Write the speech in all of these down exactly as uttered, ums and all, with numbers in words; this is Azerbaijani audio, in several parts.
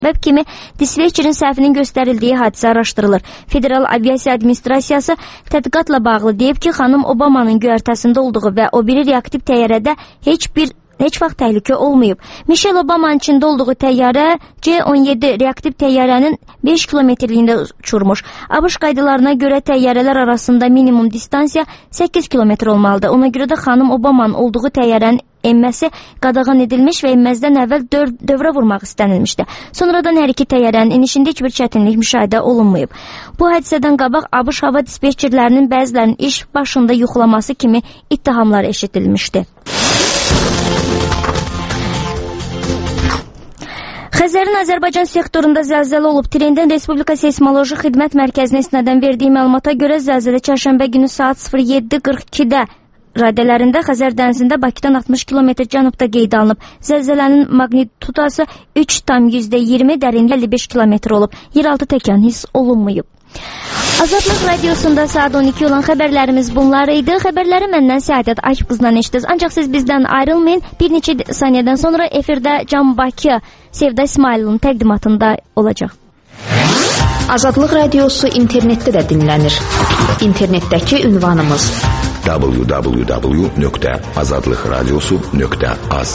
Səbəb kimi dispetçerin səhvinin göstərildiyi hadisə araşdırılır. Federal Aviasiya Administrasiyası tədqiqatla bağlı deyib ki, xanım Obamanın göyərtəsində olduğu və o biri reaktiv təyyarədə heç bir heç vaxt təhlükə olmayıb. Michelle Obama'nın içində olduğu təyyarə C on yedi reaktiv təyyarənin beş kilometrliyində uçurmuş. ABŞ qaydalarına görə təyyarələr arasında minimum distansiya səkkiz kilometr olmalıdır. Ona görə də xanım Obama'nın olduğu təyyarənin enməsi qadağan edilmiş və enməzdən əvvəl dör dövrə vurmaq istənilmişdi. Sonradan hər iki təyyarənin enişində heç bir çətinlik müşahidə olunmayıb. Bu hadisədən qabaq ABŞ hava dispetçerlərinin bəzilərinin iş başında yuxulaması kimi ittihamlar eşidilmişdi. Xəzərin Azərbaycan sektorunda zəlzələ olub. Trendin Respublika Seysmoloji Xidmət Mərkəzinə isnadən verdiyi məlumata görə zəlzələ çərşənbə günü saat sıfır yeddi qırx ikidə radələrində Xəzər dənizində Bakıdan altmış kilometr cənubda qeydə alınıb. Zəlzələnin magnitudası üç tam yüzdə iyirmi, dərinliyi əlli beş kilometr olub. Yeraltı təkan hiss olunmayıb. Azadlıq Radiosunda saat on iki olan xəbərlərimiz bunlar idi. Xəbərləri məndən Səadət Akqızdan eşitdiniz. Ancaq siz bizdən ayrılmayın. Bir neçə saniyədən sonra efirdə Can Bakı Sevda İsmailin təqdimatında olacaq. Azadlıq Radiosu internetdə də dinlənir. İnternetdəki ünvanımız w w w nöqtə azadlıq radiosu nöqtə az.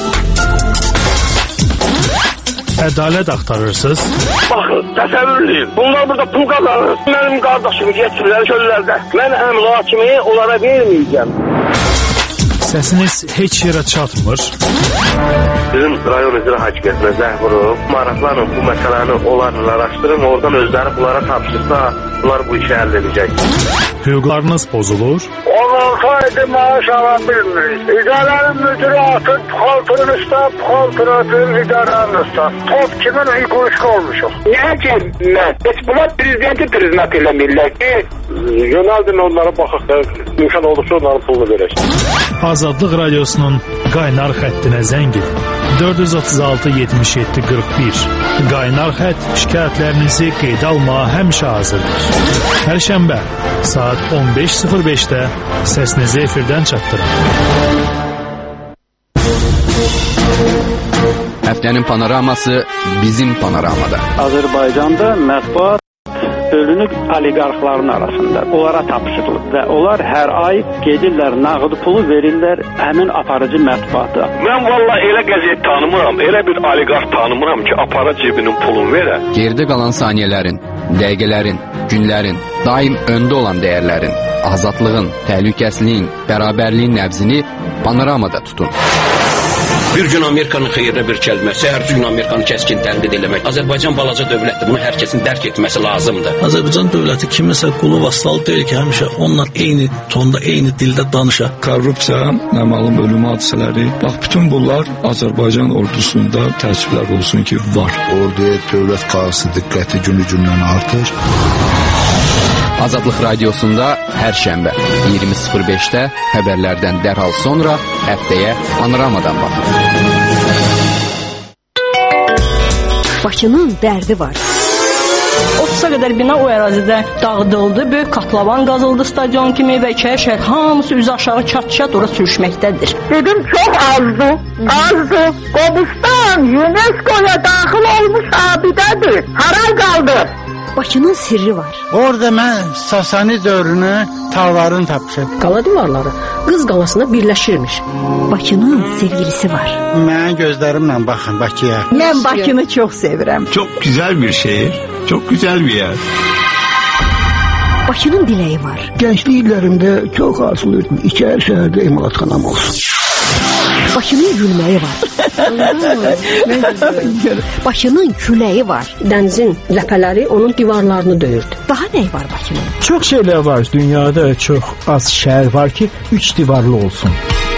Ədalət axtarırsınız? Baxın, təsəvvürlüyüm. Bunlar burada pul qazanır. Mənim qardaşımı getirirlər çöllərdə. Mən əmla kimi onlara verməyəcəm. Səsiniz heç yerə çatmır. Sizin rayon icra hakimiyyətinə zəng vurub, maraqlanın bu məsələni onlarla araşdırın, oradan özləri bunlara tapşırsa, bunlar bu işi əldə edəcək. Hüquqlarınız pozulur. on altı aydır maaş ala bilmirik. İdarənin müdürü atır, puxaltırın üstə, puxaltır atır, idarənin üstə. Top kimin hüququşqa olmuşuq. Niyə ki, mən? Heç bunlar prezidenti prezident eləmirlər ki, yönəldin onlara baxaq da, imkan olursa onların pulunu verək. Azadlıq Radiosunun qaynar xəttinə zəng edin. dörd yüz otuz altı yetmiş yeddi qırx bir. Qaynar xətt şikayətlərinizi qeydə almağa həmişə hazırdır. Hər şənbə saat on beş sıfır beşdə səsinizi efirdən çatdırın. Həftənin panoraması bizim panoramada. Azərbaycanda mətbuat bölünüb oliqarxların arasında. Onlara tapşırılıb və onlar hər ay gedirlər, nağd pulu verirlər həmin aparıcı mətbuata. Mən valla elə qəzet tanımıram, elə bir oliqarx tanımıram ki, apara cebinin pulunu verə. Geride qalan saniyələrin, dəqiqələrin, günlərin, daim öndə olan dəyərlərin, azadlığın, təhlükəsizliyin, bərabərliyin nəbzini panoramada tutun. Bir gün Amerikanın xeyrinə bir kəlməsi, hər gün Amerikanı kəskin tənqid eləmək. Azərbaycan balaca dövlətdir, bunu hər kəsin dərk etməsi lazımdır. Azərbaycan dövləti kimisə qulu vasalı deyil ki, həmişə onunla eyni tonda, eyni dildə danışa. Korrupsiya, naməlum ölüm hadisələri, bax bütün bunlar Azərbaycan ordusunda təəssüflər olsun ki, var. Orduya dövlət qayğısı diqqəti günü-gündən artır. Azadlıq Radiosunda hər şənbə iyirmi sıfır beşdə xəbərlərdən dərhal sonra həftəyə panoramadan baxın. Bakının dərdi var. otuza qədər bina o ərazidə dağıdıldı. Böyük katlavan qazıldı stadion kimi və iki şəhər hamısı üzü aşağı çat-çat ora sürüşməkdədir. Dedim çox azdı, azdı. Qobustan UNESCO-ya daxil olmuş abidədir. Haray qaldı. Bakının sirri var. Orada mən Sasani dövrünü tağlarını tapmışam. Qala divarları Qız qalasına birləşirmiş. Bakının sevgilisi var. Mən gözlərimlə baxın Bakıya. Mən Bakını çox sevirəm. Çok güzel bir şehir, çok güzel bir yer. Bakının diləyi var. Gençlik illərimdə çox arzulayırdım. İçəri şəhərdə emalatxanam olsun. Bakının gülməyi var. Bakının küləyi var. Dənizin ləpələri onun divarlarını döyürdü. Daha nə var Bakının? Çox şeylər var. Dünyada çox az şəhər var ki, üç divarlı olsun.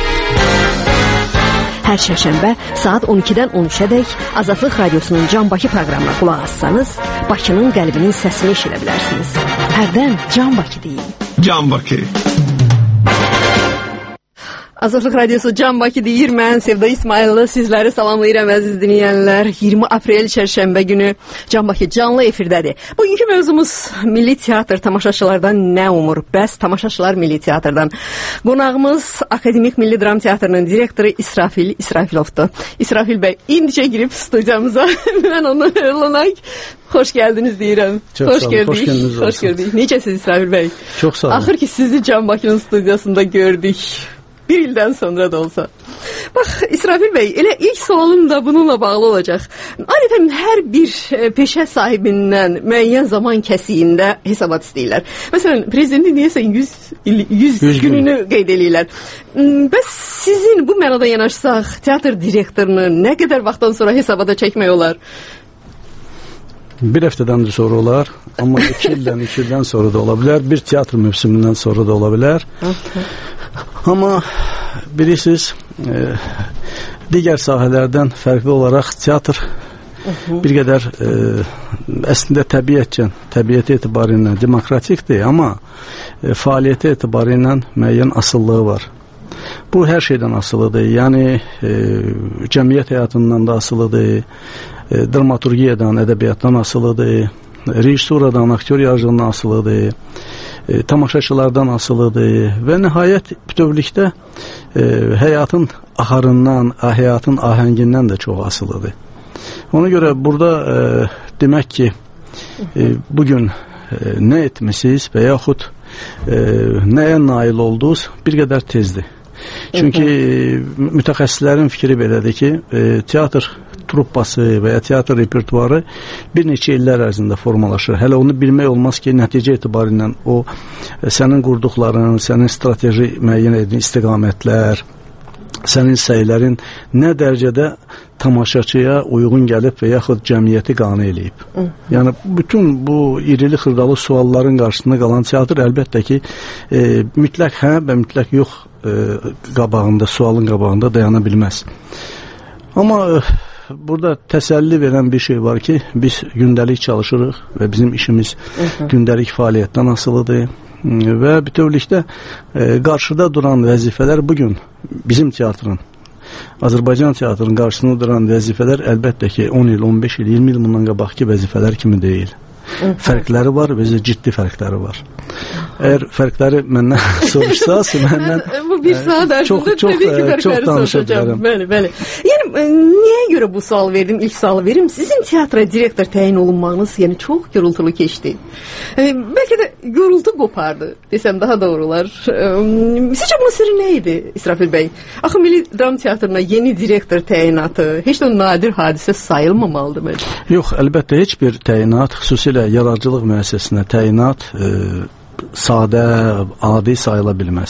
Hər şənbə saat on ikidən on üçədək Azadlıq Radiosunun Can Bakı proqramına qulaq assanız, Bakının qəlbinin səsini eşidə bilərsiniz. Hərdən Can Bakı deyin. Can Bakı. Azadlıq Radiosu Can Bakı deyir, mən Sevda İsmayıllı sizləri salamlayıram əziz dinləyənlər. iyirmi aprel çərşənbə günü Can Bakı canlı efirdədir. Bugünkü mövzumuz Milli Teatr tamaşaçılardan nə umur? Bəs tamaşaçılar Milli Teatrdan. Qonağımız Akademik Milli Dram Teatrının direktoru İsrafil İsrafilovdur. İsrafil bəy indicə girib studiyamıza. Mən onu hırlanak. Hoş geldiniz deyirəm. Çox hoş sağ olun, gördük. hoş geldiniz. Hoş gördük. Necəsiz İsrafil bəy? Çox sağ olun. Axır ki sizi Can Bakı'nın studiyasında gördük. Bir ildən sonra da olsa. Bax İsrafil bəy, elə ilk sualım da bununla bağlı olacaq. Adətən hər bir peşə sahibindən müəyyən zaman kəsiyində hesabat istəyirlər. Məsələn, prezidentin deyəsən yüz, yüz, yüz gününü qeyd edirlər. Bəs sizin bu mənada yanaşsaq, teatr direktorunu nə qədər vaxtdan sonra hesabata çəkmək olar? Bir həftədən də sonra olar, amma iki ildən, iki ildən sonra da ola bilər, bir teatr mövsümündən sonra da ola bilər. Amma bilirsiniz, e, digər sahələrdən fərqli olaraq teatr bir qədər e, əslində təbiətcən, təbiəti etibarıyla demokratikdir, amma e, fəaliyyəti etibarıyla müəyyən asıllığı var. Bu hər şeydən asılıdır, yəni e, cəmiyyət həyatından da asılıdır, e, dramaturgiyadan, ədəbiyyatdan asılıdır, rejissuradan, aktyor yarışından asılıdır, e, tamaşaçılardan asılıdır və nəhayət bütövlükdə e, həyatın axarından, həyatın ahəngindən də çox asılıdır. Ona görə burada e, demək ki, e, bugün e, nə etmişsiniz və yaxud e, nəyə nail oldunuz bir qədər tezdir. Çünki e, mütəxəssislərin fikri belədir ki, e, teatr truppası və ya teatr repertuarı bir neçə illər ərzində formalaşır. Hələ onu bilmək olmaz ki, nəticə etibarilə o e, sənin qurduqların, sənin strateji müəyyən edin istiqamətlər, sənin səylərin nə dərəcədə tamaşaçıya uyğun gəlib və yaxud cəmiyyəti qane eləyib. Hı. Yəni, bütün bu irili xırdalı sualların qarşısında qalan teatr əlbəttə ki, e, mütləq hə və mütləq yox e, qabağında, sualın qabağında dayana bilməz. Amma e, burada təsəlli verən bir şey var ki, biz gündəlik çalışırıq və bizim işimiz Hı. gündəlik fəaliyyətdən asılıdır. Və bütövlükdə e, qarşıda duran vəzifələr bugün bizim teatrın, Azərbaycan teatrının qarşısında duran vəzifələr əlbəttə ki on il, on beş il, iyirmi il bundan qabaqki vəzifələr kimi deyil. Fərqləri var və ciddi fərqləri var. Əgər fərqləri məndən soruşsaz, məndən bu bir saat ərzində təbii ki fərqləri soruşacağım. Bəli, bəli. Yəni niyə görə bu sual verdim? İlk sualı verim. Sizin teatra direktor təyin olunmağınız yəni çox gürültülü keçdi. E, bəlkə də gürültü qopardı desəm daha doğru olar. E, sizcə bunun sirri nə idi İsrafil bəy? Axı Milli Dram Teatrına yeni direktor təyinatı heç də nadir hadisə sayılmamalıdır məncə. Yox, əlbəttə heç bir təyinat, xüsusilə yaradıcılıq müəssisəsinə təyinat e, sadə, adi sayıla bilməz.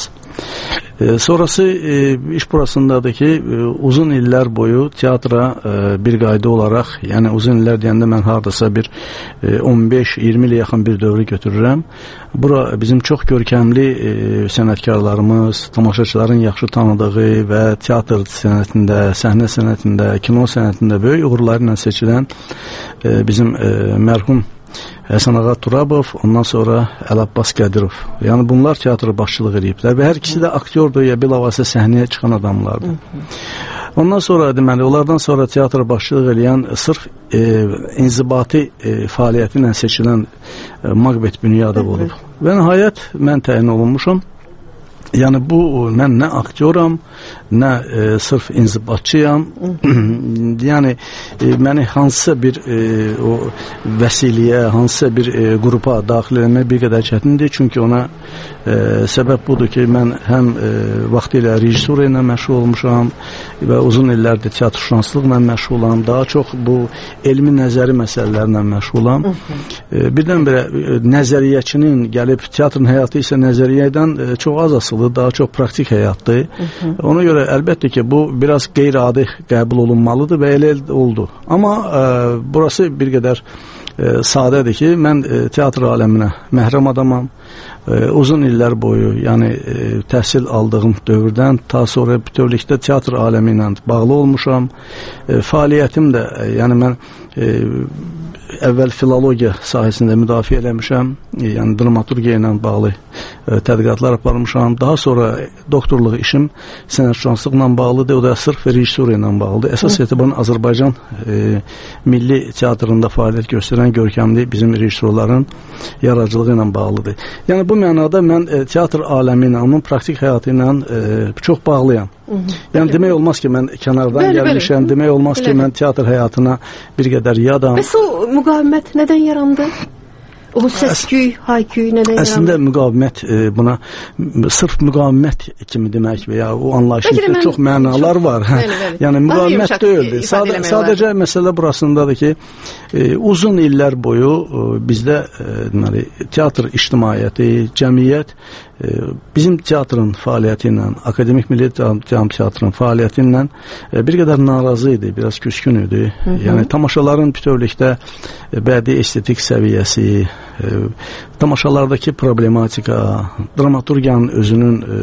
E, sonrası e, iş burasındadır ki, e, uzun illər boyu teatra e, bir qayda olaraq, yəni uzun illər deyəndə mən hardasa bir e, on beş iyirmi ilə yaxın bir dövrü götürürəm. Bura bizim çox görkəmli e, sənətkarlarımız, tamaşaçıların yaxşı tanıdığı və teatr sənətində, səhnə sənətində, kino sənətində böyük uğurlarla seçilən e, bizim e, mərhum Həsən Ağa Turabov, ondan sonra Əl Abbas Qədirov. Yəni bunlar teatrı başçılıq ediblər və hər ikisi də aktyordur ya bilavasitə səhnəyə çıxan adamlardır. Ondan sonra deməli, onlardan sonra teatrı başçılıq edən sırf e, inzibati e, fəaliyyəti ilə seçilən e, Maqbet Bünyadov olub. Və nəhayət mən təyin olunmuşam. Yəni bu, mən nə aktyoram, nə e, sırf inzibatçıyam. Yəni e, məni hansısa bir e, o vəsiliyə, hansısa bir e, qrupa daxil etmək bir qədər çətindir. Çünki ona e, səbəb budur ki, mən həm e, vaxtilə rejissura ilə məşğul olmuşam və uzun illərdir teatrşünaslıqla məşğulam. Daha çox bu elmi nəzəri məsələlərlə məşğulam. E, birdən-birə e, nəzəriyyəçinin gəlib teatrın həyatı isə nəzəriyyədən e, çox az asılır. Daha çox praktik həyatdır. Hı -hı. Ona görə əlbəttə ki, bu biraz qeyri-adi qəbul olunmalıdır və elə oldu. Amma e, burası bir qədər e, sadədir ki, mən e, teatr aləminə məhrəm adamam. E, uzun illər boyu, yəni e, təhsil aldığım dövrdən ta sonra bütövlükdə teatr aləmi ilə bağlı olmuşam. E, fəaliyyətim də, e, yəni mən e, əvvəl filologiya sahəsində müdafiə eləmişəm, e, yəni dramaturgiya ilə bağlı e, tədqiqatlar aparmışam. Daha sonra doktorluq işim sənətşünaslıqla bağlıdır, o da sırf rejissura ilə bağlıdır. Əsas etibarən Azərbaycan e, Milli Teatrında fəaliyyət göstərən görkəmli bizim rejissorların yaradıcılığı ilə bağlıdır. Yəni bu mənada mən e, teatr aləmi ilə, onun praktik həyatı ilə e, çox bağlıyam. Hı -hı. Yəni demək olmaz ki, mən kənardan bəli, gəlmişəm, bəli. Demək olmaz ki, mən teatr həyatına bir qədər yadam. Bəs o müqavimət nədən yarandı? O səsküy, hayküy nədən yarandı? Əslində müqavimət e, buna sırf müqavimət kimi demək və ya o anlayışın çox mənalar var. Bəli, bəli. Yəni müqavimət deyildi. Sad sadəcə məsələ burasındadır ki, e, uzun illər boyu e, bizdə e, deməli teatr ictimaiyyəti, cəmiyyət e, bizim teatrın fəaliyyəti ilə, Akademik Milli Teatrın fəaliyyəti ilə e, bir qədər narazı idi, biraz küskün idi. Hı -hı. Yəni tamaşaların bütövlükdə e, bədii estetik səviyyəsi, e, tamaşalardakı problematika, dramaturgiyanın özünün e,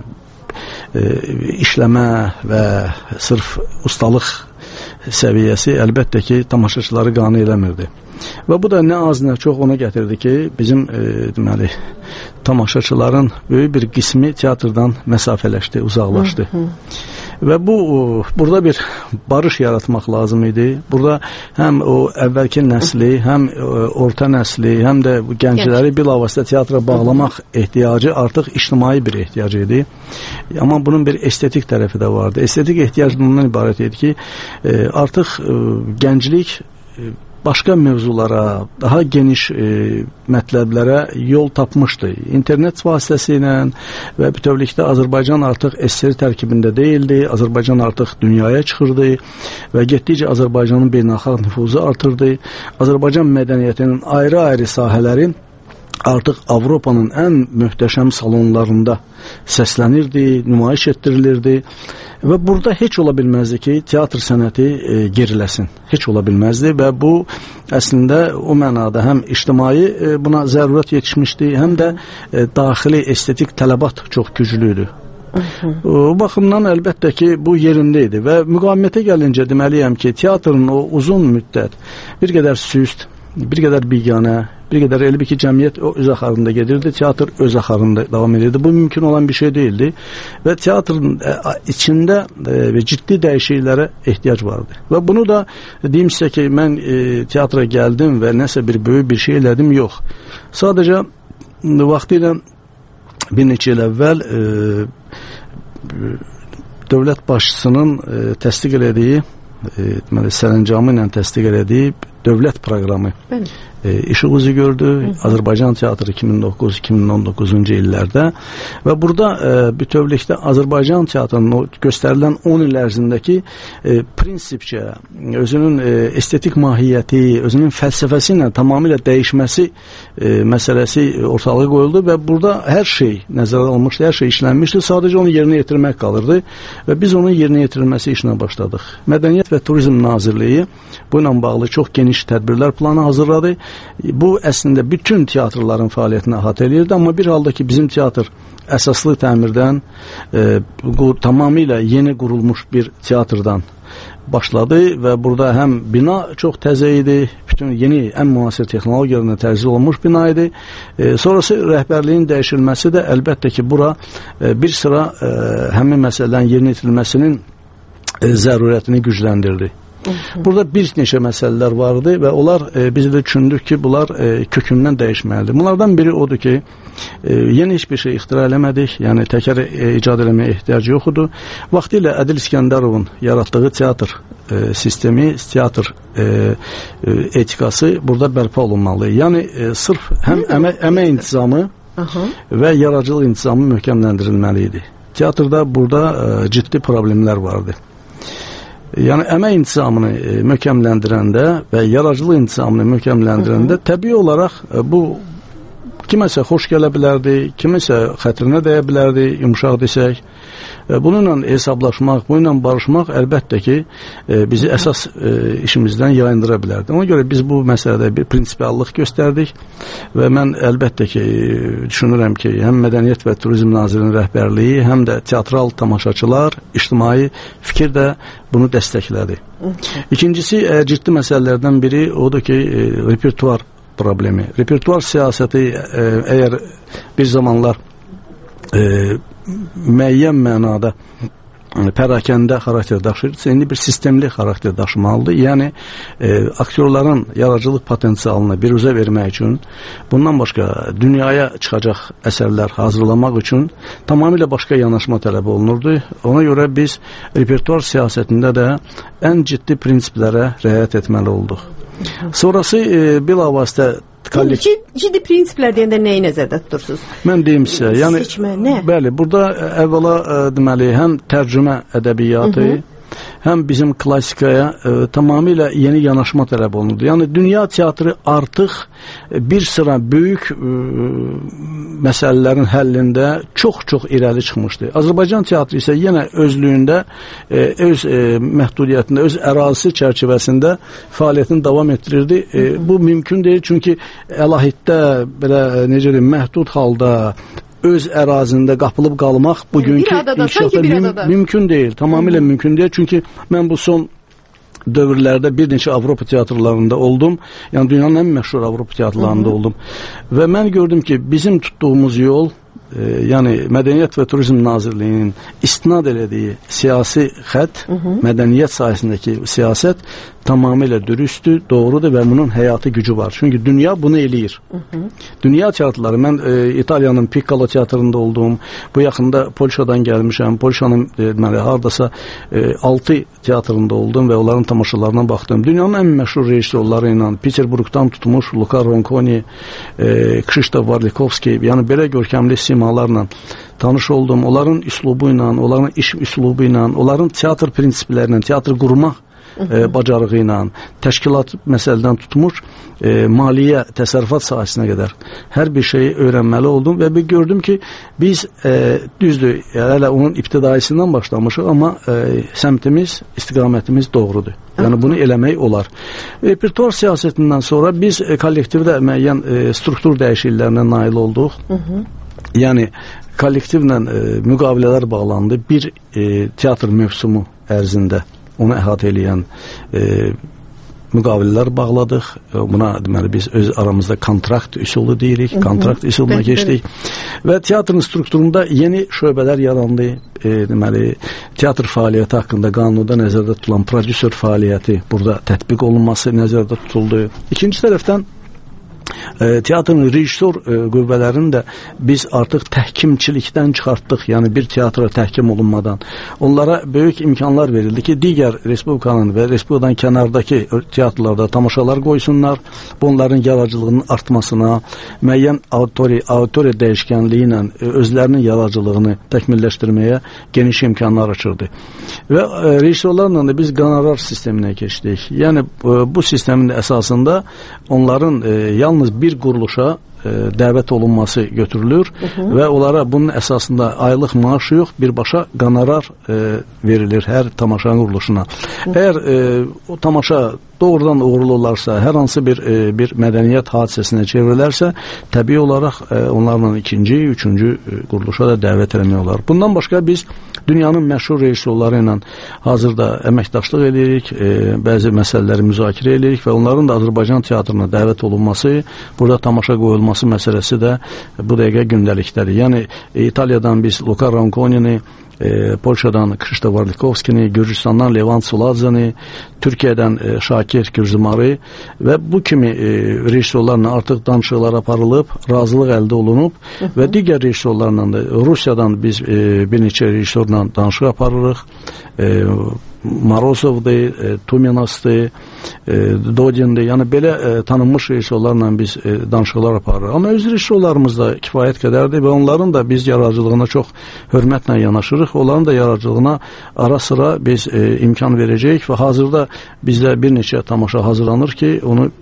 e, işləmə və sırf ustalıq səviyyəsi əlbəttə ki, tamaşaçıları qane eləmirdi. Və bu da nə az nə çox ona gətirdi ki, bizim e, deməli tamaşaçıların böyük bir qismi teatrdan məsafələşdi, uzaqlaşdı. Hı -hı. Və bu burada bir barış yaratmaq lazım idi. Burada həm o əvvəlki nəsli, həm orta nəsli, həm də bu gəncləri bilavasitə teatra bağlamaq ehtiyacı artıq ictimai bir ehtiyac idi. Amma bunun bir estetik tərəfi də vardı. Estetik ehtiyac bundan ibarət idi ki, artıq gənclik başqa mövzulara, daha geniş e, mətləblərə yol tapmışdı. İnternet vasitəsilə və bütövlükdə Azərbaycan artıq S S R tərkibində deyildi. Azərbaycan artıq dünyaya çıxırdı və getdikcə Azərbaycanın beynəlxalq nüfuzu artırdı. Azərbaycan mədəniyyətinin ayrı-ayrı sahələri artıq Avropanın ən möhtəşəm salonlarında səslənirdi, nümayiş etdirilirdi və burada heç ola bilməzdi ki, teatr sənəti e, geriləsin. Heç ola bilməzdi və bu əslində o mənada həm ictimai e, buna zərurət yetişmişdi, həm də e, daxili estetik tələbat çox güclüydü. O baxımdan əlbəttə ki, bu yerində idi və müqavimətə gəlincə deməliyəm ki, teatrın o uzun müddət bir qədər süst, bir qədər biganə, bir qədər elə ki, cəmiyyət o öz axarında gedirdi, teatr öz axarında davam edirdi. Bu mümkün olan bir şey değildi və teatrın e, içində e, və ciddi dəyişikliklərə ehtiyac vardı. Və bunu da deyim sizə ki, mən e, teatra gəldim və nəsə bir böyük bir şey elədim, yox. Sadəcə vaxtilə bir neçə il əvvəl e, dövlət başçısının e, təsdiq elədiyi, e, deməli, sərəncamı ilə təsdiq elədiyi dövlət proqramı e, işıq üzü gördü. Hı -hı. Azərbaycan teatrı iki min doqquz iki min on doqquzuncu illərdə və burada e, bütövlükdə Azərbaycan teatrının o göstərilən on il ərzindəki e, prinsipcə, özünün e, estetik mahiyyəti, özünün fəlsəfəsi ilə tamamilə dəyişməsi e, məsələsi ortalığa qoyuldu və burada hər şey nəzərə alınmışdı, hər şey işlənmişdi. Sadəcə onu yerinə yetirmək qalırdı və biz onun yerinə yetirilməsi işinə başladıq. Mədəniyyət və Turizm Nazirliyi bu ilə bağlı çox geniş tədbirlər planı hazırladı. Bu əslində bütün teatrların fəaliyyətini əhatə edirdi, amma bir halda ki, bizim teatr əsaslı təmirdən e, bu, tamamilə yeni qurulmuş bir teatrdan başladı və burada həm bina çox təzə idi, bütün yeni, ən müasir texnologiyalarına tərzi olunmuş bina idi. E, sonrası rəhbərliyin dəyişilməsi də əlbəttə ki, bura e, bir sıra e, həmin məsələlərin yerinə yetirilməsinin e, zərurətini gücləndirdi. Burada bir neçə məsələlər vardı və onlar e, biz də düşündük ki, bunlar e, kökündən dəyişməlidir. Bunlardan biri odur ki, e, yeni heç bir şey ixtira eləmədik, yəni təkrar e, icad eləməyə ehtiyac yoxdur. Vaxtilə Ədil İskəndərovun yaratdığı teatr e, sistemi, teatr e, e, etikası burada bərpa olunmalı. Yəni e, sırf həm əmək, əmək intizamı Aha. və yaradıcılıq intizamı möhkəmləndirilməli idi. Teatrda burada e, ciddi problemlər vardı. Yəni əmək intizamını e, möhkəmləndirəndə və yaradıcılıq intizamını möhkəmləndirəndə təbii olaraq e, bu kiməsə xoş gələ bilərdi, kiməsə xətrinə dəyə bilərdi, yumşaq desək. Bununla hesablaşmaq, bununla barışmaq əlbəttə ki, bizi əsas işimizdən yayındıra bilərdi. Ona görə biz bu məsələdə bir prinsipiallıq göstərdik və mən əlbəttə ki, düşünürəm ki, həm Mədəniyyət və Turizm Nazirinin rəhbərliyi, həm də teatral tamaşaçılar, ictimai fikir də bunu dəstəklədi. İkincisi, ciddi məsələlərdən biri odur ki, repertuar problemi. Repertuar siyasəti əgər bir zamanlar e, müəyyən mənada pərakəndə xarakter daşıyırsa, indi bir sistemli xarakter daşımalıdır. Yəni, e, aktyorların yaradıcılıq potensialını biruzə vermək üçün, bundan başqa dünyaya çıxacaq əsərlər hazırlamaq üçün tamamilə başqa yanaşma tələb olunurdu. Ona görə biz repertuar siyasətində də ən ciddi prinsiplərə riayət etməli olduq. Sonrası e, bilavasitə Ciddi, ciddi prinsiplər deyəndə nəyi nəzərdə tutursunuz? Mən deyim sizə, yəni, seçmə, nə? Bəli, burada əvvəla deməli, həm tərcümə ədəbiyyatı, Hı -hı. həm bizim klassikaya e, tamamilə yeni yanaşma tələb olunurdu. Yəni, dünya teatrı artıq bir sıra böyük e, məsələlərin həllində çox-çox irəli çıxmışdı. Azərbaycan teatrı isə yenə özlüyündə, e, öz e, məhdudiyyətində, öz ərazisi çərçivəsində fəaliyyətini davam etdirirdi. E, bu mümkün deyil, çünki əlahiddə, belə, necə deyim, məhdud halda öz ərazində qapılıb qalmaq bugünkü inkişafda müm mümkün deyil, tamamilə Hı. mümkün deyil. Çünki mən bu son dövrlərdə bir neçə Avropa teatrlarında oldum. Yəni dünyanın ən məşhur Avropa teatrlarında Hı -hı. oldum. Və mən gördüm ki, bizim tutduğumuz yol, e, yəni Mədəniyyət və Turizm Nazirliyinin istinad elədiyi siyasi xətt, Hı -hı. mədəniyyət sahəsindəki siyasət tamamilə dürüsttür, doğrudur və bunun həyatı gücü var. Çünki dünya bunu eləyir. Hı -hı. Dünya teatrları, mən e, İtaliyanın Piccolo teatrında oldum, bu yaxında Polşadan gəlmişəm, Polşanın e, deməli, hardasa e, altı teatrında oldum və onların tamaşalarına baxdım. Dünyanın ən məşhur rejissorları ilə, Peterburqdan tutmuş Luca Ronconi, e, Krzysztof Warlikowski, yəni belə görkəmli simalarla tanış oldum. Onların üslubu ilə, onların iş üslubu ilə, onların teatr prinsiplərlə, teatr qurmaq E, bacarığı ilə, təşkilat məsələdən tutmuş, e, maliyyə, təsərrüfat sahəsinə qədər hər bir şeyi öyrənməli oldum və bir gördüm ki, biz e, düzdür, hələ onun ibtidaisindən başlamışıq, amma e, səmtimiz, istiqamətimiz doğrudur. Yəni bunu eləmək olar. Repertuar siyasətindən sonra biz e, kollektivdə müəyyən e, struktur dəyişikliklərinə nail olduq. Hı -hı. Yəni kollektivlə e, müqavilələr bağlandı. Bir e, teatr mövsumu ərzində onu əhatə eləyən e, müqavilələr bağladıq. Buna deməli biz öz aramızda kontrakt üsulu deyirik, kontrakt üsuluna keçdik. Və teatrın strukturunda yeni şöbələr yarandı. E, deməli teatr fəaliyyəti haqqında qanunda nəzərdə tutulan prodüser fəaliyyəti burada tətbiq olunması nəzərdə tutuldu. İkinci tərəfdən E, teatrın rejissor e, qüvvələrini də biz artıq təhkimçilikdən çıxartdıq. Yəni bir teatra təhkim olunmadan onlara böyük imkanlar verildi ki, digər respublikanın və respublikadan kənardakı teatrlarda tamaşalar qoysunlar. Bunların yaradıcılığının artmasına, müəyyən auditoriya, auditoriya dəyişkənliyi ilə e, özlərinin yaradıcılığını təkmilləşdirməyə geniş imkanlar açırdı. Və e, rejissorlarla da biz qonorar sisteminə keçdik. Yəni e, bu sistemin əsasında onların e, yalnız bir quruluşa e, dəvət olunması götürülür Hı -hı. və onlara bunun əsasında aylıq maaşı yox, birbaşa qonorar e, verilir hər tamaşa quruluşuna. Hı -hı. Əgər e, o tamaşa doğrudan uğurlu olarsa, hər hansı bir e, bir mədəniyyət hadisəsinə çevrilərsə, təbii olaraq e, onlarla ikinci, üçüncü e, quruluşa da dəvət etmək olar. Bundan başqa biz dünyanın məşhur rejissorları ilə hazırda əməkdaşlıq edirik, e, bəzi məsələləri müzakirə edirik və onların da Azərbaycan teatrına dəvət olunması, burada tamaşa qoyulması məsələsi də bu dəqiqə gündəlikdədir. Yəni e, İtaliyadan biz Luca Ronconini, E, Polşadan Krzysztof Warlikowskini, Gürcüstandan Levant Suladzani, Türkiyədən e, Şakir Gürcümarı və bu kimi e, rejissorlarla artıq danışıqlar aparılıb, razılıq əldə olunub Hı -hı. və digər rejissorlarla da Rusiyadan biz e, bir neçə rejissorla danışıq aparırıq. E, Marozov'dur, e, Tuminos'dur, e, Dodin'dir. Yəni belə e, tanınmış rejissorlarla biz e, danışıqlar aparırıq. Amma öz rejissorlarımız da kifayət qədərdir və onların da biz yaradıcılığına çox hörmətlə yanaşırıq. Onların da yaradıcılığına ara sıra biz e, imkan verəcəyik və hazırda bizdə bir neçə tamaşa hazırlanır ki, onu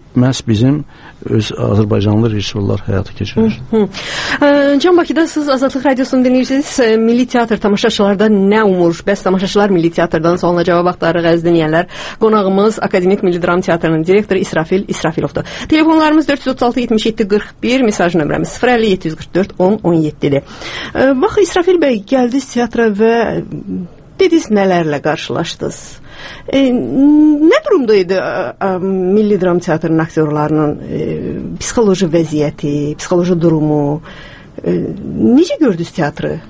məhz bizim öz Azərbaycanlı rejissorlar həyata keçirir. Hı -hı. Can Bakıda siz Azadlıq Radiosunu dinləyirsiniz. Milli Teatr tamaşaçılarda nə umur? Bəs tamaşaçılar Milli Teatrdan sualına cavab axtarırıq əziz dinləyənlər. Qonağımız Akademik Milli Dram Teatrının direktoru İsrafil İsrafilovdur. Telefonlarımız dörd yüz otuz altı yetmiş yeddi qırx bir, mesaj nömrəmiz sıfır əlli yeddi yüz qırx dörd on on yeddidir. Bax İsrafil bəy, gəldiniz teatra və dediniz nələrlə qarşılaşdınız? E, nə durumdaydı e, Milli Dram Teatrının aktyorlarının e, psixoloji vəziyyəti, psixoloji durumu, e, necə gördünüz teatrı?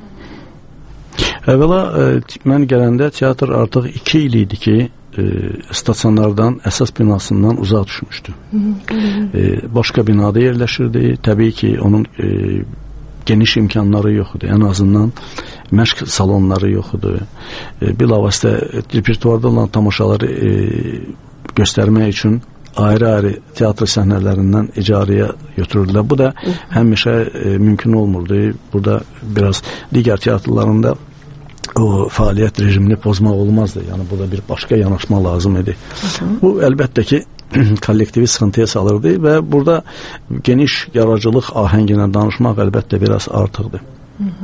Əvvəla e, mən gələndə teatr artıq iki il idi ki e, stasionardan, əsas binasından uzaq düşmüşdü. E, başqa binada yerləşirdi. Təbii ki, onun e, geniş imkanları yox idi. Ən azından məşq salonları yox idi. E, bilavasitə repertuarda olan tamaşaları e, göstərmək üçün ayrı-ayrı teatr səhnələrindən icarəyə götürürdülər. Bu da həmişə e, mümkün olmurdu. Burada biraz digər teatrlarında o fəaliyyət rejimini pozmaq olmazdı. Yəni burada bir başqa yanaşma lazım idi. Hı -hı. Bu əlbəttə ki kollektivi sıxıntıya salırdı və burada geniş yaradıcılıq ahəngindən danışmaq əlbəttə biraz artıqdır. Hı -hı.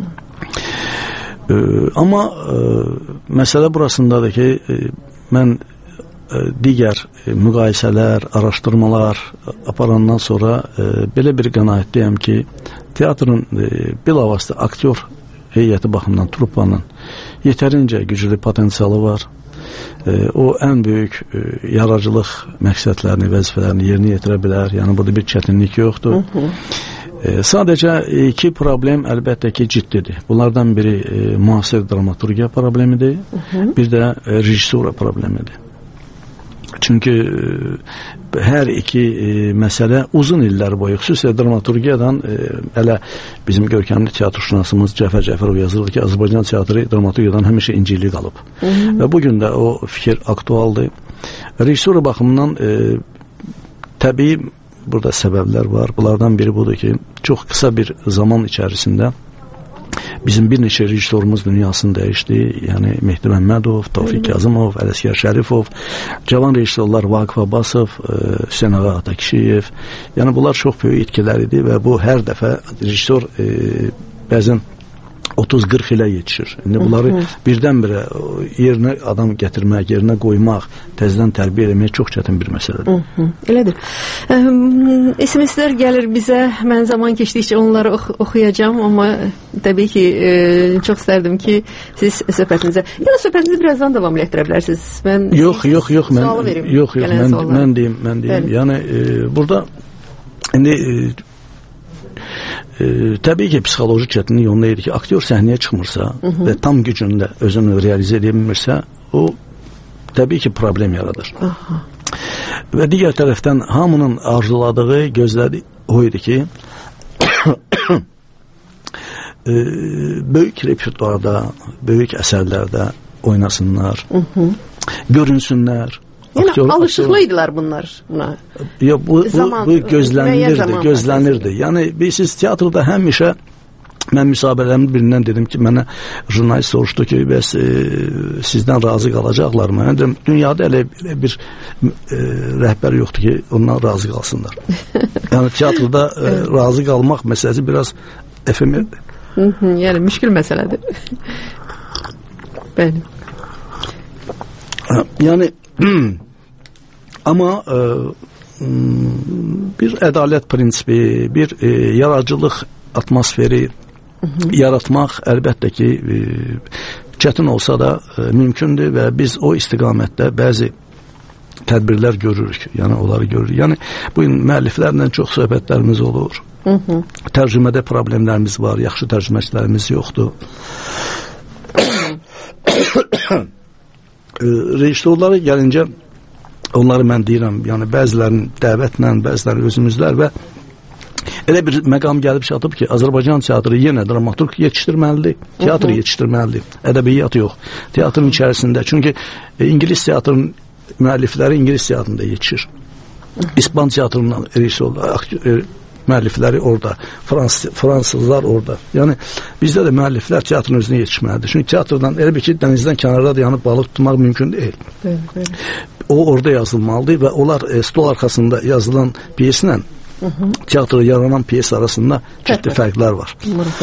Ee, amma e, məsələ burasındadır ki e, mən e, digər e, müqayisələr, araşdırmalar aparandan sonra e, belə bir qənaətdəyəm ki teatrın e, bilavasitə aktyor heyəti baxımından truppanın yetərincə güclü potensialı var. E, o ən böyük e, yaradıcılıq məqsədlərini, vəzifələrini yerinə yetirə bilər. Yəni burada bir çətinlik yoxdur. Hı -hı. E, sadəcə iki problem əlbəttə ki ciddidir. Bunlardan biri e, müasir dramaturgiya problemidir. Hı -hı. Bir də e, rejissura problemidir. Çünki e, hər iki e, məsələ uzun illər boyu, xüsusilə dramaturgiyadan e, hələ bizim görkəmli teatrşünasımız Cəfər Cəfərov yazılır ki, Azərbaycan teatrı dramaturgiyadan həmişə incili qalıb. Hı -hı. Və bugün də o fikir aktualdır. Rejissura baxımından e, təbii burada səbəblər var. Bunlardan biri budur ki, çox qısa bir zaman içərisində bizim bir neçə rejissorumuz dünyasını dəyişdi. Yəni Mehdi Məmmədov, Tofiq Kazımov, Ələsgər Şərifov, cavan rejissorlar Vaqif Abbasov, Hüseyn Ağa Atakişiyev. Yəni bunlar çox böyük itkilər idi və bu hər dəfə rejissor e, bəzən otuz qırx ilə yetişir. İndi bunları birdən-birə yerinə adam gətirmək, yerinə qoymaq, təzədən tərbiyə etmək çox çətin bir məsələdir. Hı -hı, elədir. S M S-lər gəlir bizə, mən zaman keçdikcə onları ox oxuyacağım, amma təbii ki, e, çox istərdim ki, siz söhbətinizə, yəni söhbətinizi birazdan davam etdirə bilərsiniz. Mən yox, yox, yox, mən yox, yox, mən, mən deyim, mən deyim. Bəli. Yəni e, burada indi e, E, təbii ki, psixoloji çətinlik onda idi ki, aktyor səhnəyə çıxmırsa Hı -hı. və tam gücündə özünü realizə edə bilmirsə, o təbii ki, problem yaradır. Aha. Və digər tərəfdən hamının arzuladığı, gözlədiyi o idi ki, e, böyük repertuarda, böyük əsərlərdə oynasınlar, Hı -hı. görünsünlər. Yəni aktyor, alışıqlıydılar bunlar buna. Yox, bu, bu, bu gözlənilirdi, gözlənirdi. Yəni biz siz teatrda həmişə, mən müsahibələrimin birindən dedim ki, mənə jurnalist soruşdu ki, bəs e, sizdən razı qalacaqlar mı? Yəni, dünyada elə bir e, rəhbər yoxdur ki, ondan razı qalsınlar. Yəni teatrda e, razı qalmaq məsələsi biraz efemerdir. Yəni müşkül məsələdir. Bəli. Yəni amma e, bir ədalət prinsipi, bir e, yaradıcılıq atmosferi Hı -hı. yaratmaq əlbəttə ki e, çətin olsa da e, mümkündür və biz o istiqamətdə bəzi tədbirlər görürük. Yəni onları görürük. Yəni bu gün müəlliflərlə çox söhbətlərimiz olur. Hı -hı. Tərcümədə problemlərimiz var. Yaxşı tərcüməçilərimiz yoxdur. e, rejissorlara gəlincə onları mən deyirəm, yəni bəzilərinin dəvətlə, bəziləri özümüzlər və elə bir məqam gəlib çatıb ki, Azərbaycan teatrı yenə dramaturg yetişdirməlidir, teatr yetişdirməlidir, ədəbiyyat yox. Teatrın içərisində, çünki e, İngilis teatrının müəllifləri İngilis teatrında yetişir. İspan teatrının rejissorları, e, müəllifləri orada, Frans, fransızlar orada. Yəni bizdə də müəlliflər teatrın özünə yetişməlidir. Çünki teatrdan elə bir ki, dənizdən kənarda dayanıb balıq tutmaq mümkün deyil. Bəli, bəli. o orada yazılmalıdır və onlar e, stol arxasında yazılan piyeslə teatrda yaranan piyes arasında ciddi fərqlər var.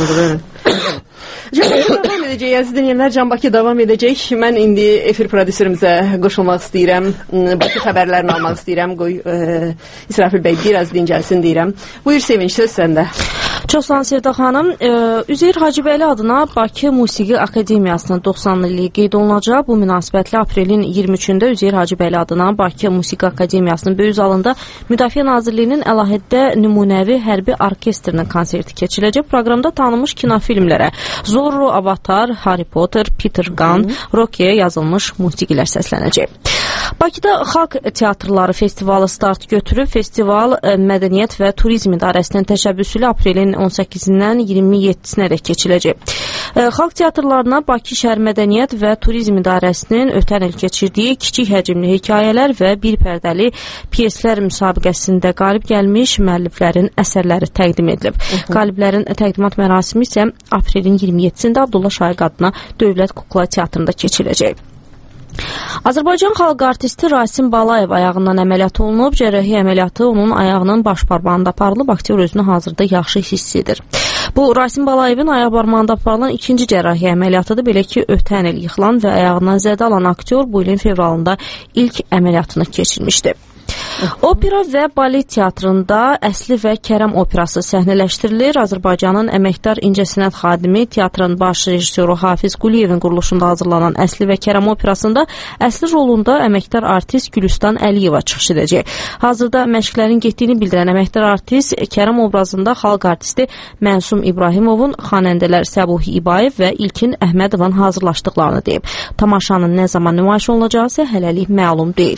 Can Bakı davam edəcək, əziz dinləyənlər, Can Bakı davam edəcək. Mən indi efir prodüserimizə qoşulmaq istəyirəm, Bakı xəbərlərini almaq istəyirəm. Qoy e, İsrafil bəy biraz dincəlsin deyirəm. Buyur Sevinç, söz səndə. Çox sağ olun Sevda xanım. Üzeyir Hacıbəyli adına Bakı Musiqi Akademiyasının doxsan illiyi qeyd olunacaq. Bu münasibətlə aprelin iyirmi üçündə Üzeyir Hacıbəyli adına Bakı Musiqi Akademiyasının böyük zalında Müdafiə Nazirliyinin əlahiddə nümunəvi hərbi orkestrinin konserti keçiriləcək. Proqramda tanınmış kinofilmlərə Zorro, Avatar, Harry Potter, Peter Gunn, Rocky yazılmış musiqilər səslənəcək. Bakıda Xalq Teatrları Festivalı start götürüb. Festival Mədəniyyət və Turizm İdarəsinin təşəbbüsü ilə aprelin on səkkizindən iyirmi yeddisinədək keçiləcək. Xalq teatrlarına Bakı Şəhər Mədəniyyət və Turizm İdarəsinin ötən il keçirdiyi kiçik həcmli hekayələr və bir pərdəli pyeslər müsabiqəsində qalib gəlmiş müəlliflərin əsərləri təqdim edilib. Qaliblərin təqdimat mərasimi isə aprelin iyirmi yeddisində Abdullah Şaiq adına Dövlət Kukla Teatrında keçiriləcək. Azərbaycan xalq artisti Rasim Balayev ayağından əməliyyat olunub. Cərrahi əməliyyatı onun ayağının baş barmağında aparılıb. Aktyor özünü hazırda yaxşı hiss edir. Bu, Rasim Balayevin ayaq barmağında aparılan ikinci cərrahi əməliyyatıdır. Belə ki, ötən il yıxılan və ayağından zədə alan aktyor bu ilin fevralında ilk əməliyyatını keçirmişdi. Opera və balet teatrında Əsli və Kərəm operası səhnələşdirilir. Azərbaycanın əməkdar incəsənət xadimi, teatrın baş rejissoru Hafiz Quliyevin quruluşunda hazırlanan Əsli və Kərəm operasında əsli rolunda əməkdar artist Gülüstan Əliyeva çıxış edəcək. Hazırda məşqlərin getdiyini bildirən əməkdar artist Kərəm obrazında xalq artisti Mənsum İbrahimovun, xanəndələr Səbuhi İbayev və İlkin Əhmədovun hazırlaşdıqlarını deyib. Tamaşanın nə zaman nümayiş olunacağı isə hələlik məlum deyil.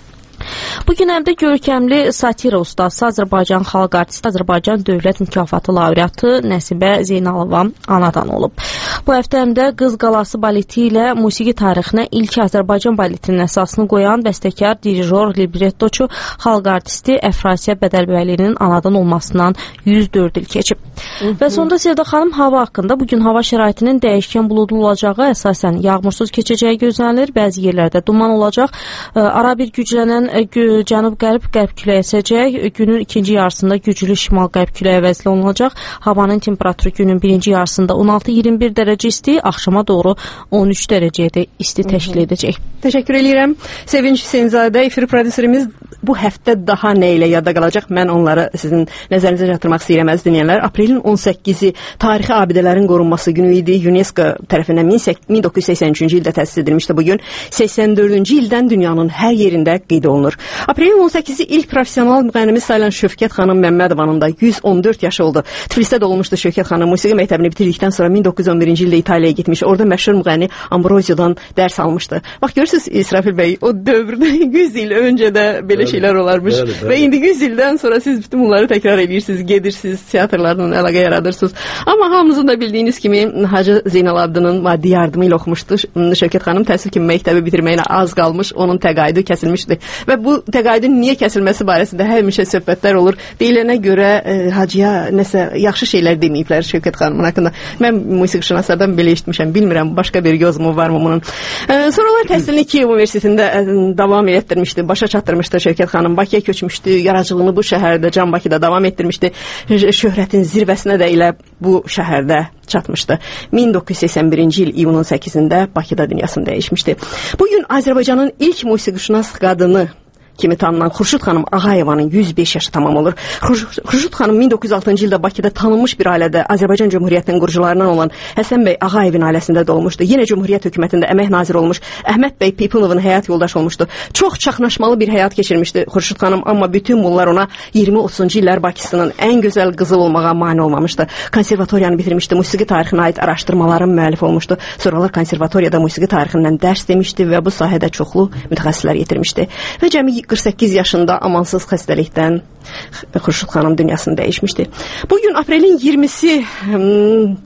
Bugün həm də görkəmli satira ustası, Azərbaycan xalq artisti, Azərbaycan Dövlət Mükafatı laureatı Nəsibə Zeynalova anadan olub. Bu həftə həm də Qız Qalası baleti ilə musiqi tarixinə ilk Azərbaycan baletinin əsasını qoyan bəstəkar, dirijor, librettoçu, xalq artisti Əfrasiyə Bədəlbəylinin anadan olmasından yüz dörd il keçib. Hı -hı. Və sonda Sevda xanım hava haqqında. Bugün hava şəraitinin dəyişkən buludlu olacağı, əsasən yağmursuz keçəcəyi gözlənilir. Bəzi yerlərdə duman olacaq. Ara bir güclənən cənub-qərb qərb küləyi əsəcək. Günün ikinci yarısında güclü şimal-qərb küləyi əvəzli olunacaq. Havanın temperaturu günün birinci yarısında on altı iyirmi bir dərəcə isti, axşama doğru on üç dərəcədə isti təşkil edəcək. Təşəkkür edirəm. Sevinç Hüseynzadə, efir prodüserimiz. Bu həftə daha nə ilə yadda qalacaq? Mən onları sizin nəzərinizə çatdırmaq istəyirəm, əziz dinləyənlər. Aprelin on səkkizi tarixi abidələrin qorunması günü idi. UNESCO tərəfindən min doqquz yüz səksən üçüncü ildə təsis edilmişdi bu gün. səksən dördüncü ildən dünyanın hər yerində qeyd olunur. Aprelin on səkkizi ilk professional müğənnimiz sayılan Şövkət xanım Məmmədovanın da yüz on dörd yaşı oldu. Tiflisdə doğulmuşdu Şövkət xanım. Musiqi məktəbini bitirdikdən sonra min doqquz yüz on birinci ildə İtaliyaya getmiş. Orada məşhur müğənni Ambrozio'dan dərs almışdı. Bax görürsünüz İsrafil bəy, o dövrdə yüz il öncə də belə bəli, şeylər olarmış. Bəli, bəli. Və indi yüz ildən sonra siz bütün bunları təkrar edirsiniz, gedirsiniz, teatrlardan əlaqə yaradırsınız. Amma hamımızın da bildiyiniz kimi Hacı Zeynalabdinin maddi yardımı ilə oxumuşdu. Şövkət xanım təəssüf ki, məktəbi bitirməyinə az qalmış, onun təqaüdü kəsilmişdi. Və bu təqaüdün niyə kəsilməsi barəsində həmişə söhbətlər olur. Deyilənə görə e, Hacıya nəsə yaxşı şeylər deməyiblər Şövkət xanımın haqqında. Mən musiqişünaslardan belə eşitmişəm, bilmirəm başqa bir yozumu var mı bunun. E, sonralar təhsilini Kiyev Universitetində e, davam etdirmişdi, başa çatdırmışdı Şövkət xanım. Bakıya köçmüşdü, yaradıcılığını bu şəhərdə, Can Bakıda davam etdirmişdi. Şöhrətin zirvəsinə də elə bu şəhərdə çatmışdı. min doqquz yüz səksən birinci il iyunun səkkizində Bakıda dünyasını dəyişmişdi. Bugün Azərbaycanın ilk musiqişünas qadını kimi tanınan Xurşud xanım Ağayevanın yüz beş yaşı tamam olur. Xurşud xanım min doqquz yüz altıncı ildə Bakıda tanınmış bir ailədə Azərbaycan Cümhuriyyətinin qurucularından olan Həsən bəy Ağayevin ailəsində doğmuşdu. Yenə Cümhuriyyət hökumətində əmək naziri olmuş. Əhməd bəy Pipunovun həyat yoldaşı olmuşdu. Çox çaxnaşmalı bir həyat keçirmişdi Xurşud xanım, amma bütün bunlar ona iyirmi otuzuncu illər Bakısının ən gözəl qızı olmağa mane olmamışdı. Konservatoriyanı bitirmişdi. Musiqi tarixinə aid araşdırmaların müəllifi olmuşdu. Sonralar konservatoriyada musiqi tarixindən dərs demişdi və bu sahədə çoxlu mütəxəssislər yetirmişdi. Və cəmi qırx səkkiz yaşında amansız xəstəlikdən Xurşud xanım dünyasını dəyişmişdi. Bugün aprelin iyirmisi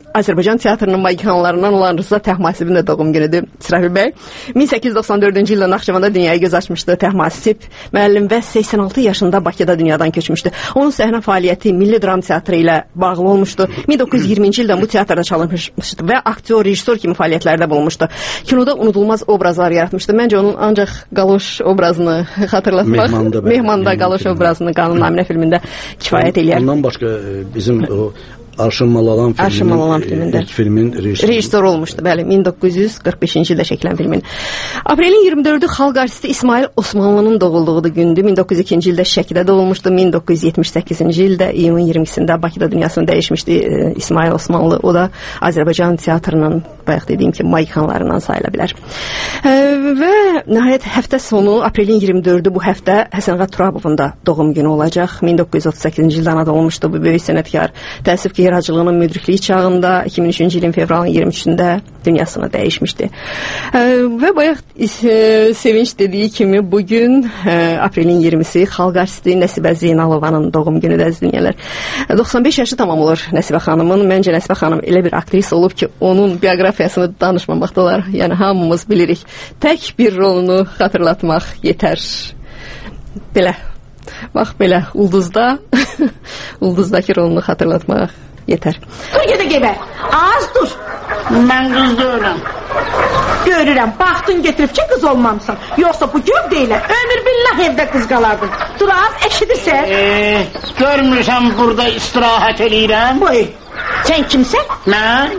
Azərbaycan teatrının magikanlarından olan Rıza Təhmasibin də doğum günüdür İsrafil bəy. min səkkiz yüz doxsan dördüncü ildə Naxçıvanda dünyaya göz açmışdı Təhmasib müəllim və səksən altı yaşında Bakıda dünyadan köçmüşdü. Onun səhnə fəaliyyəti Milli Dram Teatrı ilə bağlı olmuşdu. min doqquz yüz iyirminci ildə bu teatrda çalışmışdı və aktyor, rejissor kimi fəaliyyətlərdə bulunmuşdu. Kinoda unudulmaz obrazlar yaratmışdı. Məncə onun ancaq Qaloş obrazını xatırlatmaq, Mehmanda, Mehmanda Qaloş obrazını Qanun Naminə filmində kifayət eləyər. Ondan başqa bizim o Arşın Malalan filminin, Arşın Malalan filmində ilk filmin rejissoru. Rejissor olmuşdu, bəli, min doqquz yüz qırx beşinci ildə çəkilən filmin. Aprelin iyirmi dördü xalq artisti İsmail Osmanlı'nın doğulduğu gündü. min doqquz yüz ikinci ildə Şəkidə doğulmuşdu. min doqquz yüz yetmiş səkkizinci ildə iyunun iyirmi ikisində Bakıda dünyasını dəyişmişdi e, İsmail Osmanlı. O da Azərbaycan teatrının bayaq dediyim kimi magikanlarından sayıla bilər. E, və nəhayət həftə sonu aprelin iyirmi dördü bu həftə Həsən Ağa Turabovun da doğum günü olacaq. min doqquz yüz otuz səkkizinci ildə anadan olmuşdu bu böyük sənətkar. Təəssüf ki, yaradıcılığının müdrikliyi çağında iki min üçüncü ilin fevralın iyirmi üçündə dünyasını dəyişmişdi. E, və bayaq e, Sevinç dediyi kimi bugün e, aprelin iyirmisi xalq artisti Nəsibə Zeynalovanın doğum günü də dünyələr. doxsan beş yaşı tamam olur Nəsibə xanımın. Məncə Nəsibə xanım elə bir aktrisa olub ki, onun bioqrafiyasını danışmamaqda olar. Yəni hamımız bilirik. Tək bir rolunu xatırlatmaq yetər. Belə. Bax belə Ulduzda Ulduzdakı rolunu xatırlatmaq yetər. Dur gedə gebər. Az dur. Mən qız deyirəm. Görürəm, baxdın getirib ki, qız olmamısan. Yoxsa bu göv deyilər. Ömür billah evdə qız qalardın. Dur az, eşidirsən. Eee, görmürsən burada istirahət eləyirəm. Boy, sən kimsən? Mən?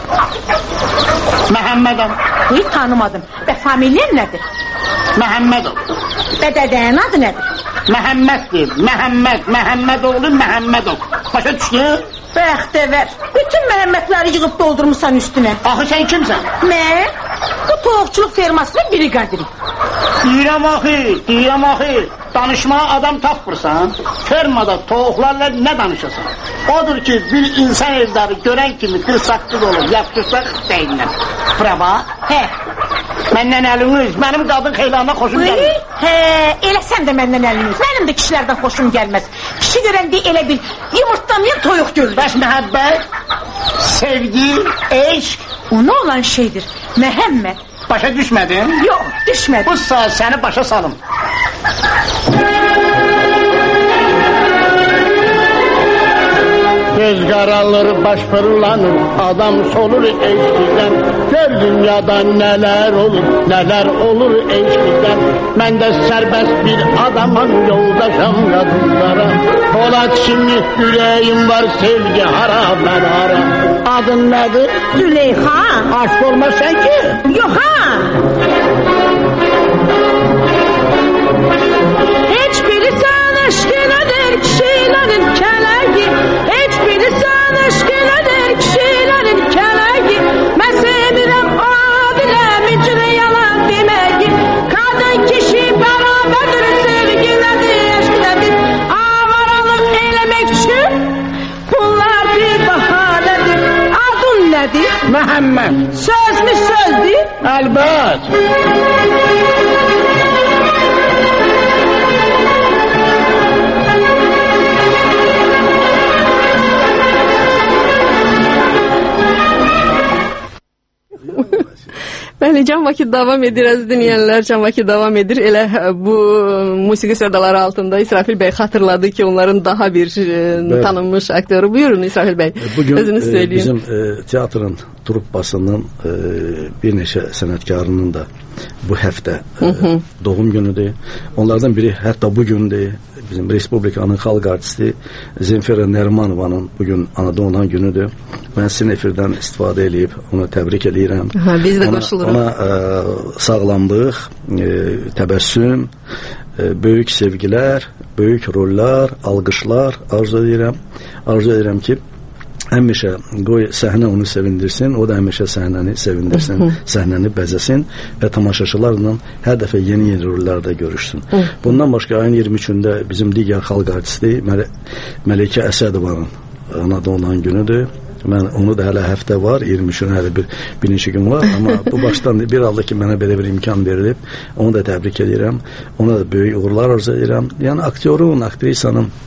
Məhəmmədəm. Boy, tanımadım. Və familiyen nədir? Məhəmmədəm. Və dədənin adı nədir? Məhəmməddir. Məhəmməd, Məhəmməd oğlu Məhəmmədov. Başa düşdün? Bəxtəvər. Bütün Məhəmmədləri yığıb doldurmuşsan üstünə. Axı sən kimsən? Mən? Bu toğuqçuluq fermasının biri qədiri. Deyirəm axı, deyirəm axı. Danışmağa adam tapmırsan. Fermada toğuqlarla nə danışırsan? Odur ki, bir insan evləri görən kimi qırsaqqız olur. Yapışsaq deyinlər. Brava. Hə. Məndən əliniz, mənim qadın xeylanına xoşum gəlir. Hə, elə sən də məndən əliniz. Mənim də kişilərdən xoşum gəlməz. Kişi görəndə elə bil yumurtlamayan toyuq görür. Bəs məhəbbət, sevgi, eşq. O nə olan şeydir? Məhəmməd. Başa düşmədin? Yox, düşmədim. Bu saat səni başa salım. Göz qaralır, baş fırlanır, adam solur eşqdən. Gör dünyada nələr olur, nələr olur eşqdən. Mən də sərbəst bir adamın yoldaşam qadınlara. Polad kimi ürəyim var, sevgi hara, mən hara. Adın nədir? Züleyxa. Aşk olmasan ki? Yox ha. Heç biri sən eşqinədir, kişilərin kələgi. Heç biri sən eşqinədir, kişilərin kələgi. Mən sevirəm o bilə, mücrə yalan deməgi. Qadın kişi bərabərdir, sevgi nədir, eşq nədir. Avaralıq eləmək üçün bunlar bir bahanədir. Adın nədir? Məhəmməd. Söz mü sözdür? Əlbət. Bəli, Can Vakit davam edir, əziz dinləyənlər, Can Vakit davam edir. Elə bu musiqi sədaları altında İsrafil bəy xatırladı ki, onların daha bir e, tanınmış aktyoru. Buyurun İsrafil bəy, bugün, özünüz söyləyin. Bizim e, teatrın truppasının e, bir neçə sənətkarının da bu həftə e, doğum günüdür. Onlardan biri hətta bugündür. Bizim Respublikanın xalq artisti Zemfira Nərimanovanın bugün anadan olan günüdür. Mən sizin efirdən istifadə edib onu təbrik edirəm. Ha, biz də qoşuluruq. Ona, ona e, sağlamlıq, e, təbəssüm, e, böyük sevgilər, böyük rollar, alqışlar arzu edirəm. Arzu edirəm ki, həmişə qoy səhnə onu sevindirsin, o da həmişə səhnəni sevindirsin, səhnəni bəzəsin və tamaşaçılarla hər dəfə yeni-yeni rollarda görüşsün. Bundan başqa ayın iyirmi üçündə bizim digər xalq artisti Məl Məlikə Əsədovanın anadan olan günüdür. Mən onu da hələ həftə var, iyirmi üçün hələ bir, bir neçə gün var, amma bu başdan bir halda ki, mənə belə bir imkan verilib, onu da təbrik edirəm, ona da böyük uğurlar arzu edirəm. Yəni, aktyorun, aktrisanın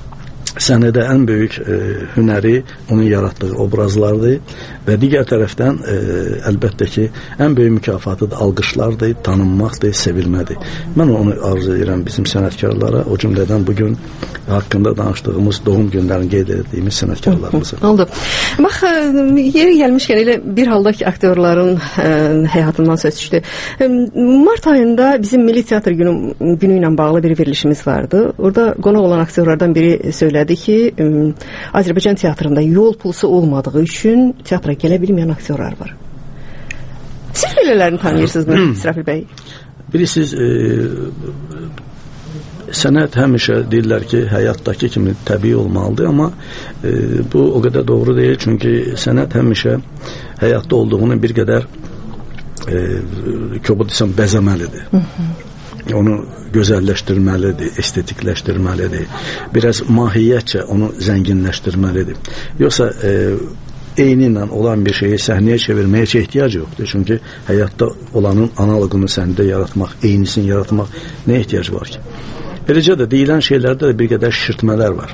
səhnədə ən böyük e, hünəri onun yaratdığı obrazlardır və digər tərəfdən e, əlbəttə ki, ən böyük mükafatı da alqışlardır, tanınmaqdır, sevilmədir. Mən onu arzu edirəm bizim sənətkarlara, o cümlədən bugün haqqında danışdığımız doğum günlərini qeyd etdiyimiz sənətkarlarımıza. Oldu. Bax, yeri gəlmişkən elə bir halda ki, aktyorların ə, həyatından söz düşdü. Mart ayında bizim Milli Teatr günü, günü ilə bağlı bir verilişimiz vardı. Orada qonaq olan aktyorlardan biri söylədi ki, ə, Azərbaycan teatrında yol pulusu olmadığı üçün teatra gələ bilməyən aktyorlar var. Siz belələrini tanıyırsınızmı, İsrafil bəy? Bilirsiniz, e, sənət həmişə deyirlər ki, həyatdakı kimi təbii olmalıdır, amma e, bu o qədər doğru deyil, çünki sənət həmişə həyatda olduğunu bir qədər e, kobud desəm bəzəməlidir. Hı -hı. Onu gözəlləşdirməlidir, estetikləşdirməlidir, biraz mahiyyətcə onu zənginləşdirməlidir. Yoxsa e, eyni ilə olan bir şeyi səhnəyə çevirməyə heç ehtiyac yoxdur. Çünki həyatda olanın analogunu səhnədə yaratmaq, eynisini yaratmaq nə ehtiyac var ki? Eləcə də deyilən şeylərdə də bir qədər şişirtmələr var.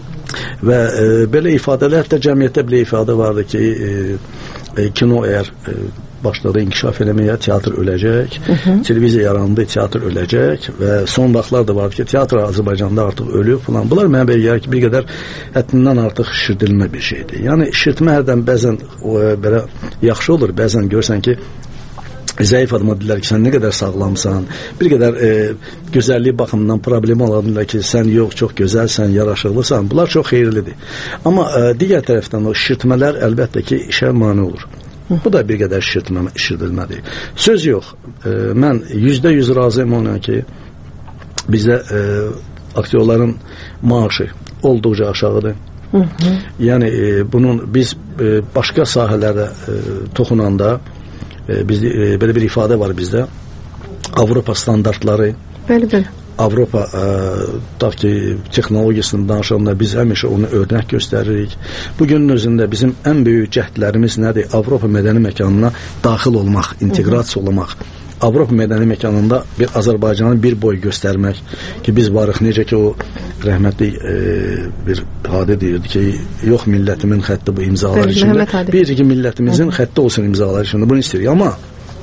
Və e, belə ifadələr də cəmiyyətdə belə ifadə vardı ki, e, e, kino əgər e, başladı inkişaf eləməyə, teatr öləcək, hı -hı. televiziya yarandı, teatr öləcək və son vaxtlar da vardı ki, teatr Azərbaycanda artıq ölüb falan. Bunlar mənə belə gəlir ki, bir qədər həddindən artıq şişirdilmə bir şeydir. Yəni şişirtmə hərdən bəzən o, e, belə yaxşı olur, bəzən görsən ki, zəif adama deyirlər ki, sən nə qədər sağlamsan, bir qədər e, gözəllik baxımından problemi olanlar ki, sən yox, çox gözəlsən, yaraşıqlısan, bunlar çox xeyirlidir. Amma e, digər tərəfdən o şişirtmələr əlbəttə ki, işə mane olur. Bu da bir qədər şişirtmə, şişirdilmədir. Söz yox, e, mən yüzdə yüz razıyım ona ki, bizdə e, aktyorların maaşı olduqca aşağıdır. Hı -hı. Yəni e, bunun biz e, başqa sahələrdə e, toxunanda e, biz, e, belə bir ifadə var bizdə, Avropa standartları, bəli, bəli. Avropa e, da ki, texnologiyasını danışanda biz həmişə onu örnək göstəririk. Bugünün özündə bizim ən böyük cəhdlərimiz nədir? Avropa mədəni məkanına daxil olmaq, inteqrasiya olmaq. Avropa mədəni məkanında bir Azərbaycanın bir boy göstərmək ki, biz varıq, necə ki o rəhmətli e, bir hadə deyirdi ki, yox millətimin xətti bu imzalar içində. Bir ki, millətimizin xətti olsun imzalar içində, bunu istəyirik. Amma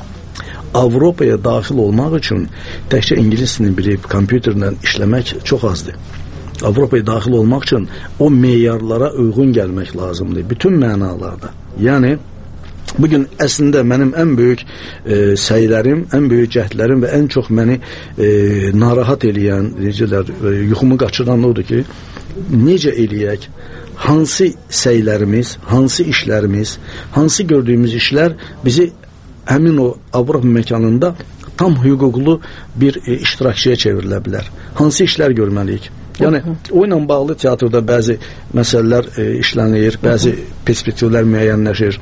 Avropaya daxil olmaq üçün təkcə ingilis dilini bilib, kompüterlə işləmək çox azdır. Avropaya daxil olmaq üçün o meyarlara uyğun gəlmək lazımdır, bütün mənalarda. Yəni, bugün əslində mənim ən böyük e, səylərim, ən böyük cəhdlərim və ən çox məni e, narahat eləyən, necələr, e, yuxumu qaçıran odur ki, necə eləyək, hansı səylərimiz, hansı işlərimiz, hansı gördüyümüz işlər bizi həmin o Avropa məkanında tam hüquqlu bir e, iştirakçıya çevrilə bilər. Hansı işlər görməliyik? Yəni, o ilə bağlı teatrda bəzi məsələlər e, işlənir, bəzi perspektivlər müəyyənləşir.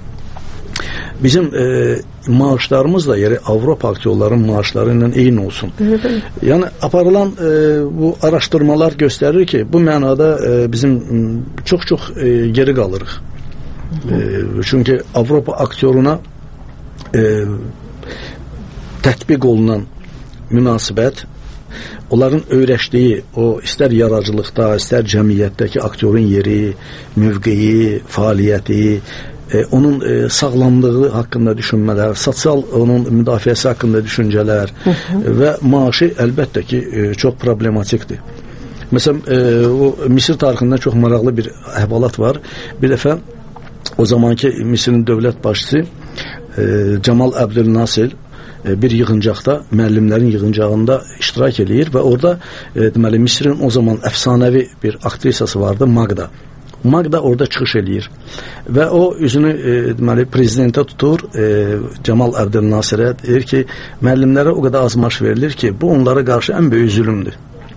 Bizim e, maaşlarımız da yeri Avropa aktyorların maaşları ilə eyni olsun. Yəni, aparılan e, bu araşdırmalar göstərir ki, bu mənada e, bizim çox-çox e, geri qalırıq. E, çünki Avropa aktyoruna e, tətbiq olunan münasibət, onların öyrəşdiyi o istər yaradıcılıqda, istər cəmiyyətdəki aktyorun yeri, mövqeyi, fəaliyyəti, e, onun e, sağlamlığı haqqında düşünmələr, sosial onun müdafiəsi haqqında düşüncələr hı -hı. və maaşı əlbəttə ki, e, çox problematikdir. Məsələn, e, o Misir tarixində çox maraqlı bir əhvalat var. Bir dəfə o zamanki Misirin dövlət başçısı e, Cemal Abdülnasir bir yığıncaqda, müəllimlərin yığıncağında iştirak eləyir və orada e, deməli Misirin o zaman əfsanəvi bir aktrisası vardı, Magda. Magda orada çıxış eləyir və o üzünü e, deməli prezidentə tutur, e, Cemal Abdülnasirə deyir ki, müəllimlərə o qədər az maaş verilir ki, bu onlara qarşı ən böyük zülümdür.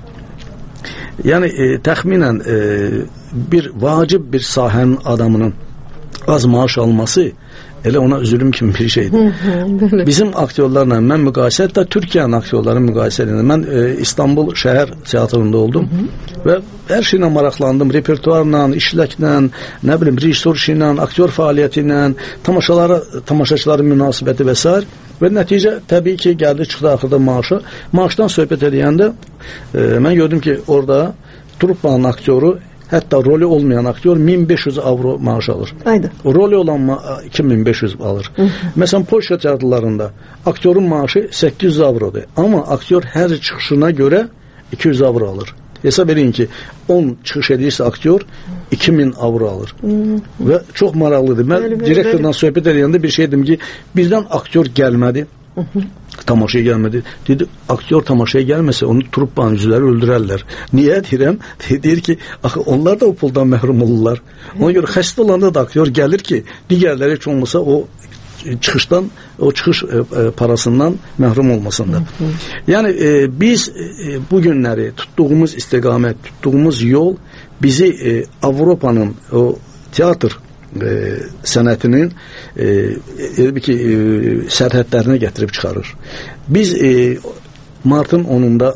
Yəni e, təxminən e, bir vacib bir sahənin adamının az maaş alması elə ona zülüm kimi bir şeydir. Hı hı, bizim aktyorlarla mən müqayisə, hətta Türkiyənin aktyorların müqayisə edirəm. Mən e, İstanbul şəhər teatrında oldum hı hı. və hər şeylə maraqlandım. Repertuarla, işləklə, nə bilim, rejissor işi ilə, aktyor fəaliyyəti ilə, tamaşalara, tamaşaçıların münasibəti və s. Və nəticə təbii ki, gəldi, çıxdı axırda maaşı. Maaşdan söhbət edəndə e, mən gördüm ki, orada truppanın aktyoru hətta roli olmayan aktyor min beş yüz avro maaş alır. Aynen. Roli olan iki min beş yüz alır. Hı hı. Mesela Polşa teatrlarında aktörün maaşı səkkiz yüz avrodur. Amma aktyor hər çıxışına görə iki yüz avro alır. Hesab edin ki on çıxış edirsə aktyor iki min avro alır. Hmm. Və çox maraqlıdır. Mən bəli, direktorla bəli. söhbət edəndə bir şey dedim ki, birdən aktyor gəlmədi. Hı -hı. Tamaşaya gəlmədi. Dedi, aktyor tamaşaya gəlməsə onu truppanın üzvləri öldürərlər. Niyə deyirəm? Deyir ki, axı onlar da o puldan məhrum olurlar. Ona görə xəstə olanda da aktyor gəlir ki, digərləri heç olmasa o çıxışdan, o çıxış e, parasından məhrum olmasında. Hı -hı. Yəni e, biz e, bu günləri tutduğumuz istiqamət, tutduğumuz yol bizi e, Avropanın o teatr e, sənətinin e, e, ki, e, sərhədlərinə gətirib çıxarır. Biz e, martın onunda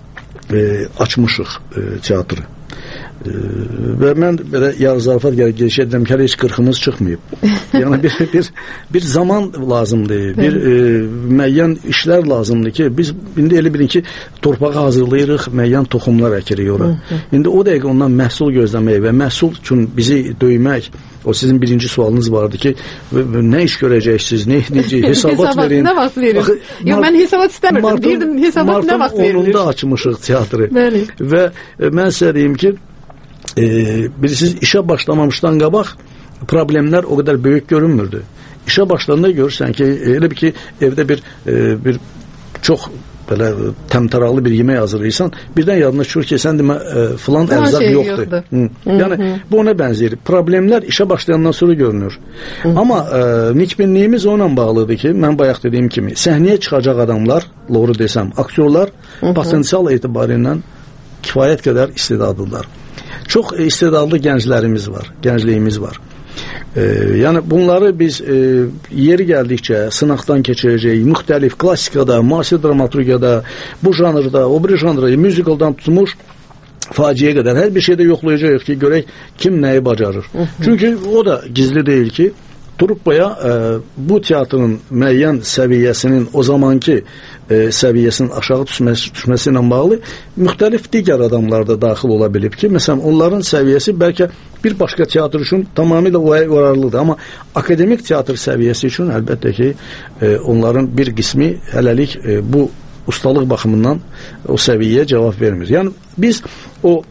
e, açmışıq e, teatrı. Ee, və mən belə yarı zarafat gəlib giriş edirəm ki, heç qırxımız çıxmayıb. Yəni bir, bir, bir zaman lazımdır, bir e, müəyyən işlər lazımdır ki, biz indi elə bilin ki, torpağı hazırlayırıq, müəyyən toxumlar əkirik ora. İndi o dəqiqə ondan məhsul gözləmək və məhsul üçün bizi döymək, o sizin birinci sualınız vardı ki, nə iş görəcəksiniz, ne, necə, hesabat verin. Nə vaxt verin? Yox, mən hesabat istəmirdim, deyirdim, hesabat nə vaxt verilir? Martın onunda açmışıq teatrı. Bəli. Və e, mən sizə deyim ki, E, bilirsiniz, işə başlamamışdan qabaq problemlər o qədər böyük görünmürdü. İşə başlayanda görürsən ki, elə bir ki, evdə bir e, bir çox belə təmtəraqlı bir yemək hazırlayırsan, birdən yadına düşür ki, sən demə e, filan ərzaq şey yoxdur. yoxdur. Hı. Yəni, Hı -hı. bu ona bənzəyir. Problemlər işə başlayandan sonra görünür. Hı -hı. Amma e, nikbinliyimiz onunla bağlıdır ki, mən bayaq dediyim kimi, səhnəyə çıxacaq adamlar, doğru desəm, aktyorlar Hı -hı. potensial etibarindən kifayət qədər istedadlılar. Çox istedadlı gənclərimiz var, gəncliyimiz var. E, yəni bunları biz e, yeri gəldikcə sınaqdan keçirəcəyik, müxtəlif klassikada, müasir dramaturgiyada, bu janrda, o bir janrda, müzikaldan tutmuş faciəyə qədər hər bir şeydə yoxlayacağıq ki, görək kim nəyi bacarır. Hı -hı. Çünki o da gizli deyil ki, truppaya e, bu teatrın müəyyən səviyyəsinin o zamanki e, səviyyəsinin aşağı düşməsi, düşməsi ilə bağlı müxtəlif digər adamlar da daxil ola bilib ki, məsələn, onların səviyyəsi bəlkə bir başqa teatr üçün tamamilə uyarlıdır, amma akademik teatr səviyyəsi üçün əlbəttə ki, e, onların bir qismi hələlik e, bu ustalıq baxımından o səviyyəyə cavab vermir. Yəni biz o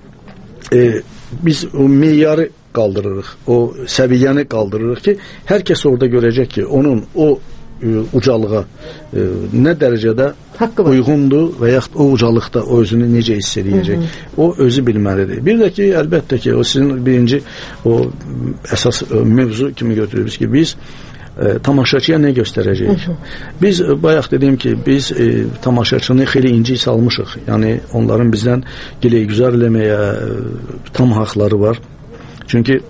e, biz o meyarı qaldırırıq, o səviyyəni qaldırırıq ki, hər kəs orada görəcək ki, onun o e, ucalığa e, nə dərəcədə uyğundur və yaxud o ucalıqda o özünü necə hiss edəcək. Hı -hı. O özü bilməlidir. Bir də ki, əlbəttə ki, o sizin birinci o əsas o, mövzu kimi götürürüz ki, biz e, tamaşaçıya nə göstərəcəyik? Hı -hı. Biz e, bayaq dediyim ki, biz e, tamaşaçını xeyli inci salmışıq. Yəni onların bizdən giləy-güzar eləməyə e, tam haqları var. Çünki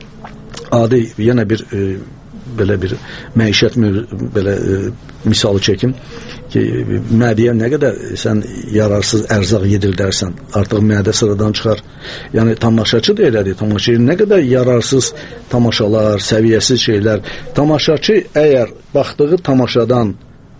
adi yenə bir e, belə bir məişət belə e, misalı çəkim ki, mədiyə nə qədər sən yararsız ərzaq yedir dərsən, artıq mədə sıradan çıxar. Yəni tamaşaçı da elədir. Tamaşaçı nə qədər yararsız tamaşalar, səviyyəsiz şeylər. Tamaşaçı əgər baxdığı tamaşadan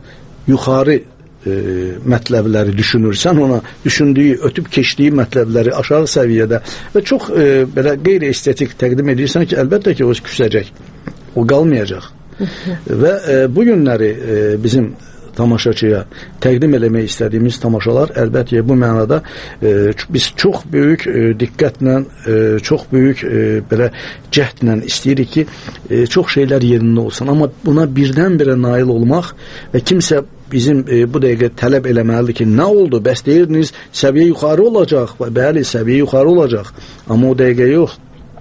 yuxarı E, mətləbləri düşünürsən, ona düşündüyü, ötüb keçdiyi mətləbləri aşağı səviyyədə və çox e, belə qeyri-estetik təqdim edirsən ki, əlbəttə ki, o küsəcək. O qalmayacaq. Və e, bu günləri e, bizim tamaşaçıya təqdim eləmək istədiyimiz tamaşalar əlbəttə bu mənada e, biz çox böyük e, diqqətlə, e, çox böyük e, belə cəhdlə istəyirik ki, e, çox şeylər yerində olsun. Amma buna birdən-birə nail olmaq və kimsə bizim e, bu dəqiqə tələb eləməlidir ki, nə oldu? Bəs deyirdiniz, səviyyə yuxarı olacaq. Bəli, səviyyə yuxarı olacaq. Amma o dəqiqə yox.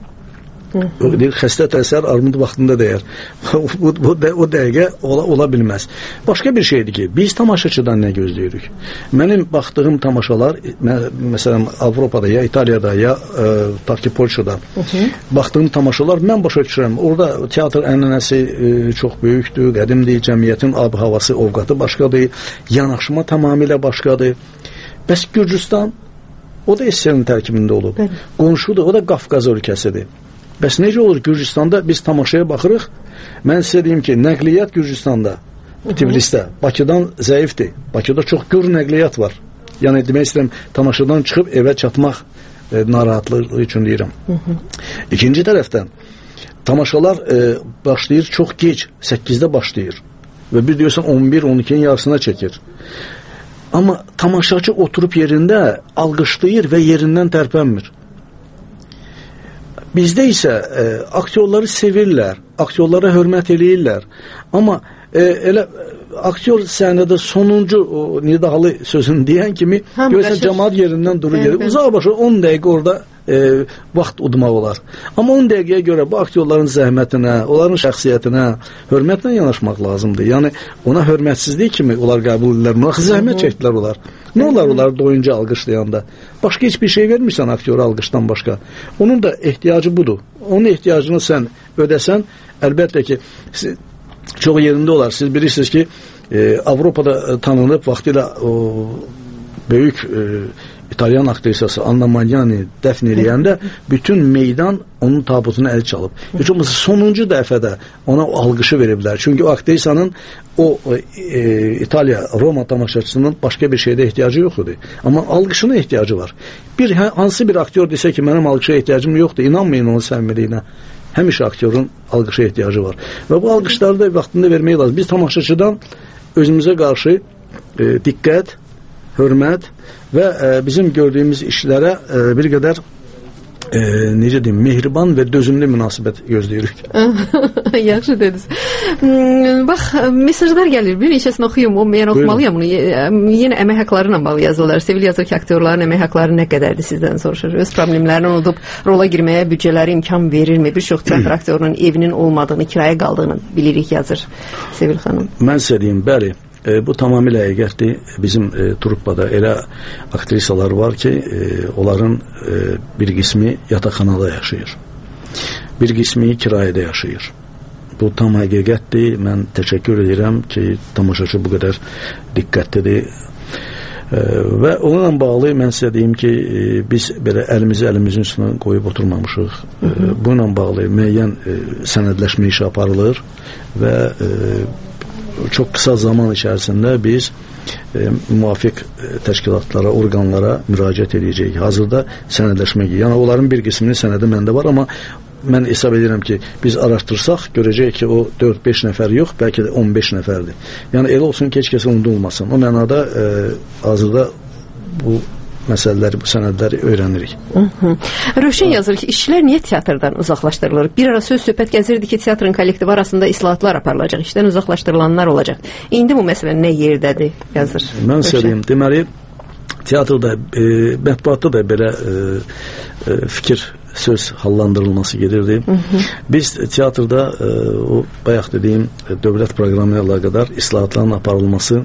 O deyir, xəstə təsər armud vaxtında deyər. bu, bu, o dəqiqə ola, ola bilməz. Başqa bir şeydir ki, biz tamaşaçıdan nə gözləyirik? Mənim baxdığım tamaşalar, mən, məsələn, Avropada, ya İtaliyada, ya e, tak ki, Polşada Hı -hı. baxdığım tamaşalar, mən başa düşürəm. Orada teatr ənənəsi e, çox böyükdür, qədimdir, cəmiyyətin ab-havası, ovqatı başqadır, yanaşma tamamilə başqadır. Bəs Gürcüstan, o da S S R-in tərkibində olub. Bəli. Qonşudur, o da Qafqaz ölkəsidir. Bəs necə olur Gürcüstanda biz tamaşaya baxırıq? Mən sizə deyim ki, nəqliyyat Gürcüstanda, Tiflisdə, Bakıdan zəifdir. Bakıda çox gür nəqliyyat var. Yəni demək istəyirəm, tamaşadan çıxıb evə çatmaq e, narahatlığı üçün deyirəm. İkinci tərəfdən tamaşalar e, başlayır çox gec, səkkizdə başlayır və bir deyirsən on bir on ikinin yarısına çəkir. Amma tamaşaçı oturub yerində alqışlayır və yerindən tərpənmir. Bizdə isə e, aktyorları sevirlər, aktyorlara hörmət eləyirlər. Amma e, elə aktyor səhnədə sonuncu o nidahalı sözünü deyən kimi görürsən cəmaat yerindən durur gedir. Uzaq başı on dəqiqə orada e, vaxt udmaq olar. Amma on dəqiqəyə görə bu aktyorların zəhmətinə, onların şəxsiyyətinə hörmətlə yanaşmaq lazımdır. Yəni ona hörmətsizlik kimi onlar qəbul edirlər. Axı zəhmət çəkdilər onlar. Nə olar onlar doyunca alqışlayanda? Başqa heç bir şey vermirsən aktyora alqışdan başqa. Onun da ehtiyacı budur. Onun ehtiyacını sən ödəsən, əlbəttə ki çox yerində olar. Siz bilirsiniz ki, e, Avropada tanınıb vaxtilə o böyük e, İtalyan aktrisası Anna Magnani dəfn eləyəndə bütün meydan onun tabutuna əl çalıb. Heç olmasa sonuncu dəfədə ona alqışı veriblər. Çünki o aktrisanın o e, İtaliya, Roma tamaşaçısının başqa bir şeydə ehtiyacı yox idi. Amma alqışına ehtiyacı var. Bir hansı bir aktyor desə ki, mənim alqışa ehtiyacım yoxdur, inanmayın onun səmimiliyinə. Həmişə aktyorun alqışa ehtiyacı var. Və bu alqışları da vaxtında vermək lazım. Biz tamaşaçıdan özümüzə qarşı e, diqqət, hörmət və e, bizim gördüyümüz işlərə e, bir qədər e, necə deyim, mehriban və dözümlü münasibət gözləyirik. Yaxşı dediniz. Bax, mesajlar gəlir. Bir neçəsini oxuyum, o mən oxumalıyam bunu. Yenə əmək haqqları ilə bağlı yazırlar. Sevgili yazır ki, aktyorların əmək haqqları nə qədərdir sizdən soruşur. Öz problemlərini unudub rola girməyə büdcələri imkan verirmi? Bir çox teatr aktyorunun evinin olmadığını, kiraya qaldığını bilirik yazır Sevil xanım. Mən sizə deyim, bəli. E, bu tamamilə həqiqətdir. Bizim e, truppada elə aktrisalar var ki, e, onların e, bir qismi yataqxanada yaşayır. Bir qismi kirayədə yaşayır. Bu tam həqiqətdir. Mən təşəkkür edirəm ki, tamaşaçı bu qədər diqqətlidir. E, və onunla bağlı mən sizə deyim ki, e, biz belə əlimizi əlimizin üstünə qoyub oturmamışıq. E, bununla bağlı müəyyən e, sənədləşmə işi aparılır və e, çox qısa zaman içərisində biz e, müvafiq e, təşkilatlara, orqanlara müraciət edəcəyik. Hazırda sənədləşmək, yəni onların bir qisminin sənədi məndə var, amma mən hesab edirəm ki, biz araşdırsaq, görəcəyik ki, o dörd beş nəfər yox, bəlkə də on beş nəfərdir. Yəni elə olsun ki, heç kəsə unudulmasın. O mənada e, hazırda bu məsələləri, bu sənədləri öyrənirik. Rövşən yazır ki, işçilər niyə teatrdan uzaqlaşdırılır? Bir ara söz söhbət gəzirdi ki, teatrın kollektivi arasında islahatlar aparılacaq, işdən uzaqlaşdırılanlar olacaq. İndi bu məsələ nə yerdədir, yazır. Mən söyləyim, deməli, teatrda, e, mətbuatda da belə e, e, fikir, söz hallandırılması gedirdi. Hı -hı. Biz teatrda e, o bayaq dediyim dövlət proqramı ilə əlaqədar islahatların aparılması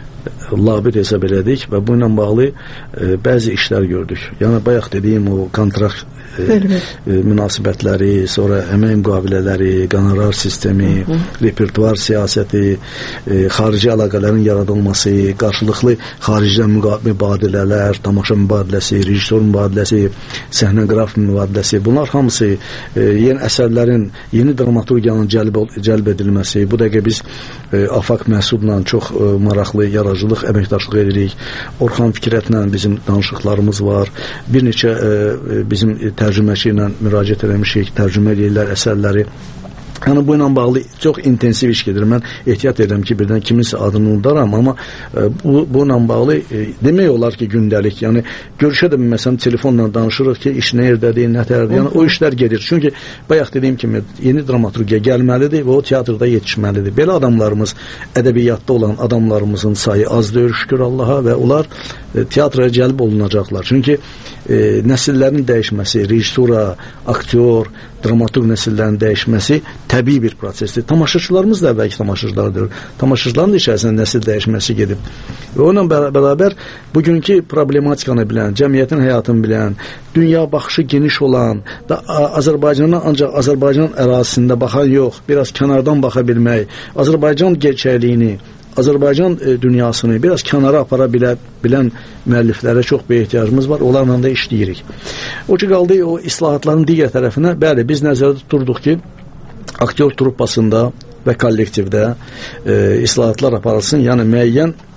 labir hesab elədik və bununla bağlı e, bəzi işlər gördük. Yəni bayaq dediyim o kontrakt e, e, münasibətləri, sonra əmək müqavilələri, qonorar sistemi, hı -hı. repertuar siyasəti, e, xarici əlaqələrin yaradılması, qarşılıqlı xaricdən mübadilələr, tamaşa mübadiləsi, rejissor mübadiləsi, səhnəqraf mübadiləsi, bunlar hamısı e, yeni əsərlərin, yeni dramaturgiyanın cəlb, cəlb edilməsi. Bu dəqiqə biz e, Afaq Məsudla çox e, maraqlı yaradıcılıq əməkdaşlıq edirik. Orxan Fikrətlə bizim danışıqlarımız var. Bir neçə e, bizim tərcüməçi ilə müraciət eləmişik, tərcümə edirlər əsərləri. Yəni bu ilə bağlı çox intensiv iş gedir. Mən ehtiyat edirəm ki, birdən kiminsə adını unudaram, amma e, bu, bu ilə bağlı e, demək olar ki, gündəlik. Yəni görüşə də məsələn telefonla danışırıq ki, iş nə yerdədir, nə tərəfdir. Yəni o işlər gedir. Çünki bayaq dediyim kimi yeni dramaturgiya gəlməlidir və o teatrda yetişməlidir. Belə adamlarımız, ədəbiyyatda olan adamlarımızın sayı azdır, şükür Allaha, və onlar e, teatraya cəlb olunacaqlar. Çünki e, nəsillərin dəyişməsi, rejissura, aktyor, dramaturq nəsillərin dəyişməsi təbii bir prosesdir. Tamaşaçılarımız da əvvəlki tamaşaçılardır. Tamaşaçıların da içərisində nəsil dəyişməsi gedib. Və onunla bərabər bugünkü problematikanı bilən, cəmiyyətin həyatını bilən, dünya baxışı geniş olan, da Azərbaycana ancaq Azərbaycan ərazisində baxan yox, biraz kənardan baxa bilmək, Azərbaycan gerçəkliyini, Azərbaycan e, dünyasını biraz kənara apara bilə, bilən müəlliflərə çox böyük ehtiyacımız var. Onlarla da işləyirik. O ki qaldı o islahatların digər tərəfinə, bəli, biz nəzərdə tuturduq ki, aktyor truppasında və kollektivdə e, islahatlar aparılsın. Yəni müəyyən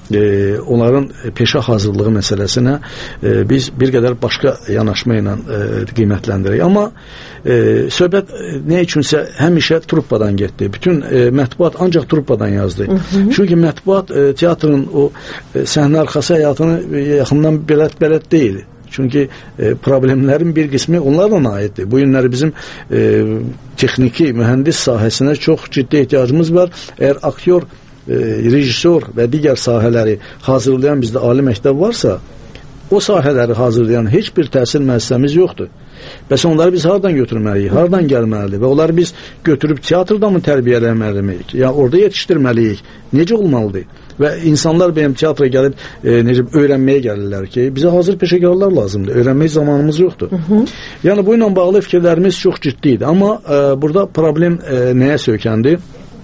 e, onların peşə hazırlığı məsələsinə e, biz bir qədər başqa yanaşma ilə e, qiymətləndirək. Amma e, söhbət nə üçünsə həmişə truppadan getdi. Bütün e, mətbuat ancaq truppadan yazdı. Hı -hı. Çünki mətbuat e, teatrın o e, səhnə arxası həyatını e, yaxından bələt-bələt deyil. Çünki e, problemlərin bir qismi onlarla aiddir. Bu günləri bizim e, texniki, mühəndis sahəsinə çox ciddi ehtiyacımız var. Əgər aktyor, e, rejissor və digər sahələri hazırlayan bizdə ali məktəb varsa, o sahələri hazırlayan heç bir təhsil müəssisəmiz yoxdur. Bəs onları biz hardan götürməliyik, hardan gəlməlidir və onları biz götürüb teatrda mı tərbiyələməliyik, ya orada yetişdirməliyik, necə olmalıdır? Və insanlar benim teatra gəlib e, necə öyrənməyə gəlirlər ki, bizə hazır peşəkarlar lazımdır, öyrənmək zamanımız yoxdur. Hı -hı. Yəni bu ilə bağlı fikirlərimiz çox ciddidir, amma e, burada problem e, nəyə söykəndi?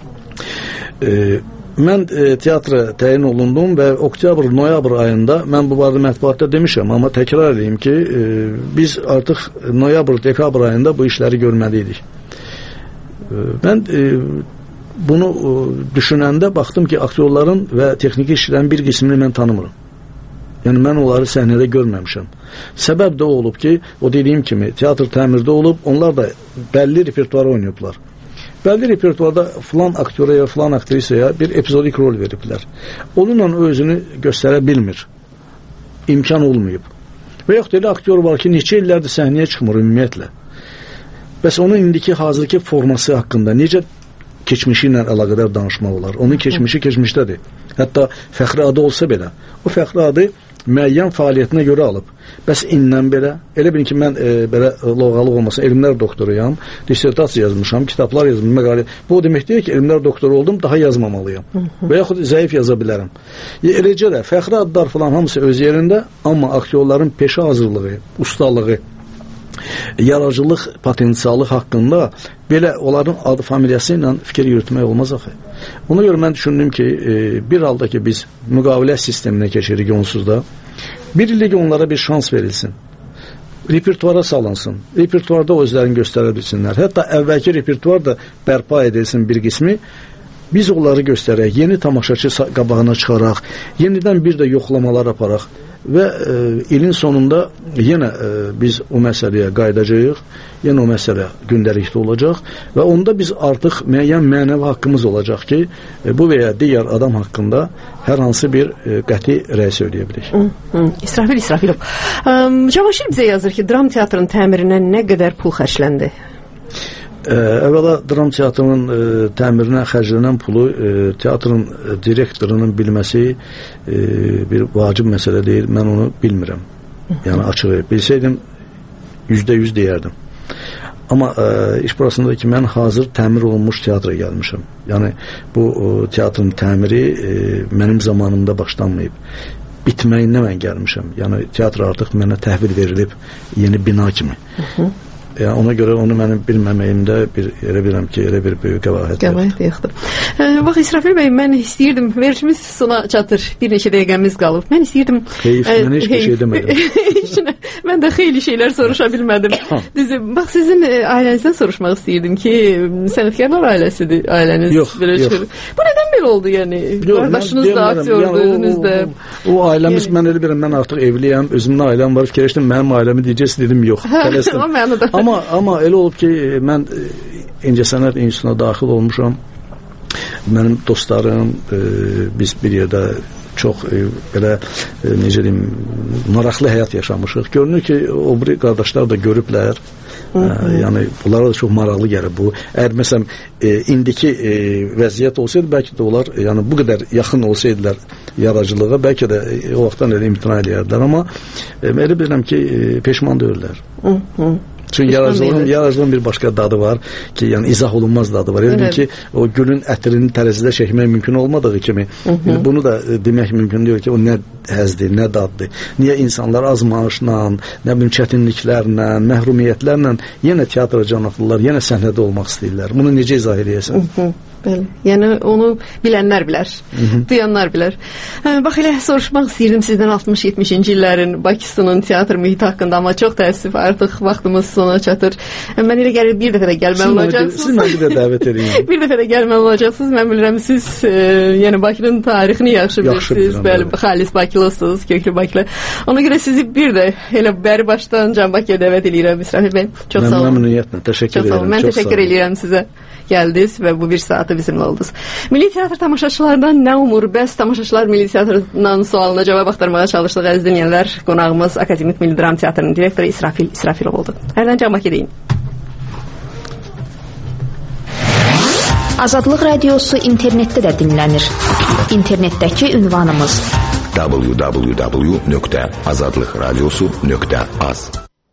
E, mən e, teatra təyin olundum və oktyabr, noyabr ayında, mən bu barədə mətbuatda demişəm, amma təkrar edeyim ki, e, biz artıq noyabr, dekabr ayında bu işləri görməliydik. E, mən e, bunu e, düşünəndə baxdım ki, aktyorların və texniki işçilərin bir qismini mən tanımıram. Yəni mən onları səhnədə görməmişəm. Səbəb də o olub ki, o dediyim kimi teatr təmirdə olub, onlar da bəlli repertuar oynayıblar. Bəlli repertuarda filan aktyora ya filan aktrisaya bir epizodik rol veriblər. Onunla o özünü göstərə bilmir. İmkan olmayıb. Və yoxdur, elə aktyor var ki, neçə illərdir səhnəyə çıxmır ümumiyyətlə. Bəs onun indiki hazırki forması haqqında necə keçmişi ilə əlaqədar danışmaq olar? Onun keçmişi keçmişdədir. Hətta fəxri adı olsa belə, o fəxri adı müəyyən fəaliyyətinə görə alıb. Bəs indən belə, elə bilin ki, mən e, belə loğalıq olmasın, elmlər doktoruyam, dissertasiya yazmışam, kitablar yazmışam, məqalə. Bu o demək deyir ki, elmlər doktoru oldum, daha yazmamalıyam. Hı -hı. Və yaxud zəif yaza bilərəm. E, eləcə də fəxri adlar falan hamısı öz yerində, amma aktyorların peşə hazırlığı, ustalığı, yaradıcılıq potensialı haqqında belə onların adı familiyası ilə fikir yürütmək olmaz axı. Ona görə mən düşündüm ki, e, bir halda ki biz müqavilə sisteminə keçirik onsuz da, bir illik onlara bir şans verilsin. Repertuara salınsın. Repertuarda o özlərini göstərə bilsinlər. Hətta əvvəlki repertuar da bərpa edilsin bir qismi. Biz onları göstərək, yeni tamaşaçı qabağına çıxaraq, yenidən bir də yoxlamalar aparaq və e, ilin sonunda yenə e, biz o məsələyə qayıdacağıq, yenə o məsələ gündəlikdə olacaq və onda biz artıq müəyyən mənəvi haqqımız olacaq ki, e, bu və ya digər adam haqqında hər hansı bir e, qəti rəy söyləyə bilik. İsrafil İsrafilov, Cavanşir bizə yazır ki, dram teatrının təmirinə nə qədər pul xərcləndi? Ə, əvvəla dram teatrının ə, təmirinə xərclənən pulu ə, teatrın ə, direktorunun bilməsi ə, bir vacib məsələ deyil, mən onu bilmirəm. Yəni açıq bilsəydim yüzdə yüz deyərdim. Amma ə, iş burasında ki, mən hazır təmir olunmuş teatra gəlmişəm. Yəni bu ə, teatrın təmiri ə, mənim zamanımda başlanmayıb. Bitməyinə mən gəlmişəm. Yəni teatr artıq mənə təhvil verilib yeni bina kimi. Hı -hı. Yəni ona görə onu mənim bilməməyimdə bir elə bilirəm ki, elə bir böyük qəbahət. Qəbahət yoxdur. Ee, bax İsrafil bəy, mən istəyirdim, verişimiz sona çatır. Bir neçə dəqiqəmiz qalıb. Mən istəyirdim. Heyf, mən heç bir şey demədim. Mən də xeyli şeylər soruşa bilmədim. Düzü, bax sizin ailənizdən soruşmaq istəyirdim ki, sənətkarlar ailəsidir, ailəniz. Yox, yox. Bu nədən belə oldu yəni? Qardaşınız da aktyordur, özünüz də. O ailəmiz, mən elə bilirəm, mən artıq evliyəm, özümün ailəm var, fikirləşdim, mənim ailəmi deyəcəs, dedim, yox. Tələsdim. Amma, amma elə olub ki, mən İncəsənət İnstitutuna daxil olmuşam. Mənim dostlarım, e, biz bir yerdə çox e, belə, e, necə deyim, maraqlı həyat yaşamışıq. Görünür ki, o biri qardaşlar da görüblər. Ə, yəni bunlara da çox maraqlı gəlir bu. Əgər məsələn e, indiki e, vəziyyət olsaydı, bəlkə də onlar yəni bu qədər yaxın olsaydılar yaradıcılığa, bəlkə də e, o vaxtdan elə imtina edərdilər, amma e, elə bilirəm ki, e, peşman deyirlər. Hı -hı. Çünki yaradıcılığın, yaradıcılığın bir başqa dadı var ki, yəni izah olunmaz dadı var. Elə ki, o gülün ətrini tərəzidə çəkmək mümkün olmadığı kimi, hı -hı. bunu da e, demək mümkün deyil ki, o nə həzdir, nə daddır. Niyə insanlar az maaşla, nə bilim çətinliklərlə, məhrumiyyətlərlə yenə teatra can atırlar, yenə səhnədə olmaq istəyirlər. Bunu necə izah edəsən? Bəli. Yəni onu bilənlər bilər, Hı -hı. duyanlar bilər. Hə, bax elə soruşmaq istəyirdim sizdən altmış yetmişinci illərin Bakısının teatr mühiti haqqında, amma çox təəssüf artıq vaxtımız son sona çatır. Mən elə gəlir bir dəfə də gəlməli olacaqsınız. Siz məni də dəvət edin. Bir dəfə də gəlməli olacaqsınız. Mən bilirəm siz e, yəni Bakının tarixini yaxşı bilirsiniz. Bəli, xalis Bakılısınız, köklü Bakılı. Ona görə sizi bir də elə bəri başdan Can Bakıya dəvət edirəm İsrafil bəy. Çox sağ olun. Məmnuniyyətlə təşəkkür edirəm. Mən təşəkkür edirəm sizə. Gəldiniz və bu bir saatı bizimlə oldunuz. Milli teatr tamaşaçılarından nə umur? Bəs tamaşaçılar Milli teatrdan sualına cavab axtarmağa çalışdıq əziz dinləyənlər. Qonağımız Akademik Milli Dram Teatrının direktoru İsrafil İsrafilov oldu. Hərdən Can Bakı deyin. Azadlıq Radiosu internetdə də dinlənir. İnternetdəki ünvanımız w w w nöqtə azadlıqradiosu nöqtə az.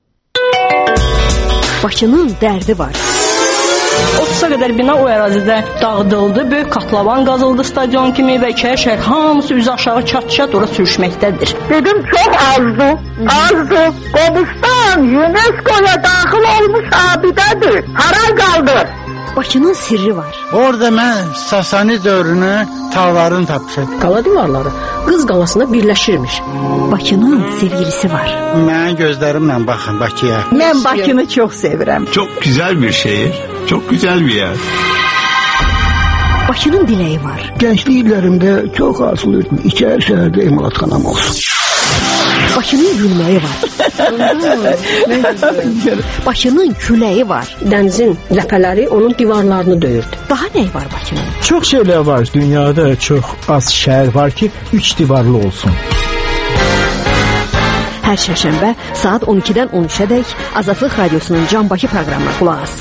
Bakının dərdi var. otuza qədər bina o ərazidə dağıdıldı, böyük katlavan qazıldı stadion kimi və iki şəhər hamısı üzü aşağı çat-çat ora sürüşməkdədir. Dedim çox azdı, azdı. Qobustan UNESCO-ya daxil olmuş abidədir. Hara qaldı? Bakının sirri var. Orada mən Sasani dövrünü tağların tapmışam. Qala divarları Qız qalasına birləşirmiş. Bakının sevgilisi var. Mənim gözlərimlə baxın Bakıya. Mən Bakını çox sevirəm. Çok güzel bir şehir, çok güzel bir yer. Bakının diləyi var. Gençlik illərimdə çox arzulayırdım. İçəri şəhərdə emalatxanam olsun. Bakının gülməyi var. Bakının küləyi var. Dənizin ləpələri onun divarlarını döyürdü. Daha nə var Bakının? Çox şeylər var. Dünyada çox az şəhər var ki, üç divarlı olsun. Hər şənbə saat on ikidən on üçədək Azadlıq Radiosunun Can Bakı proqramına qulaq asın.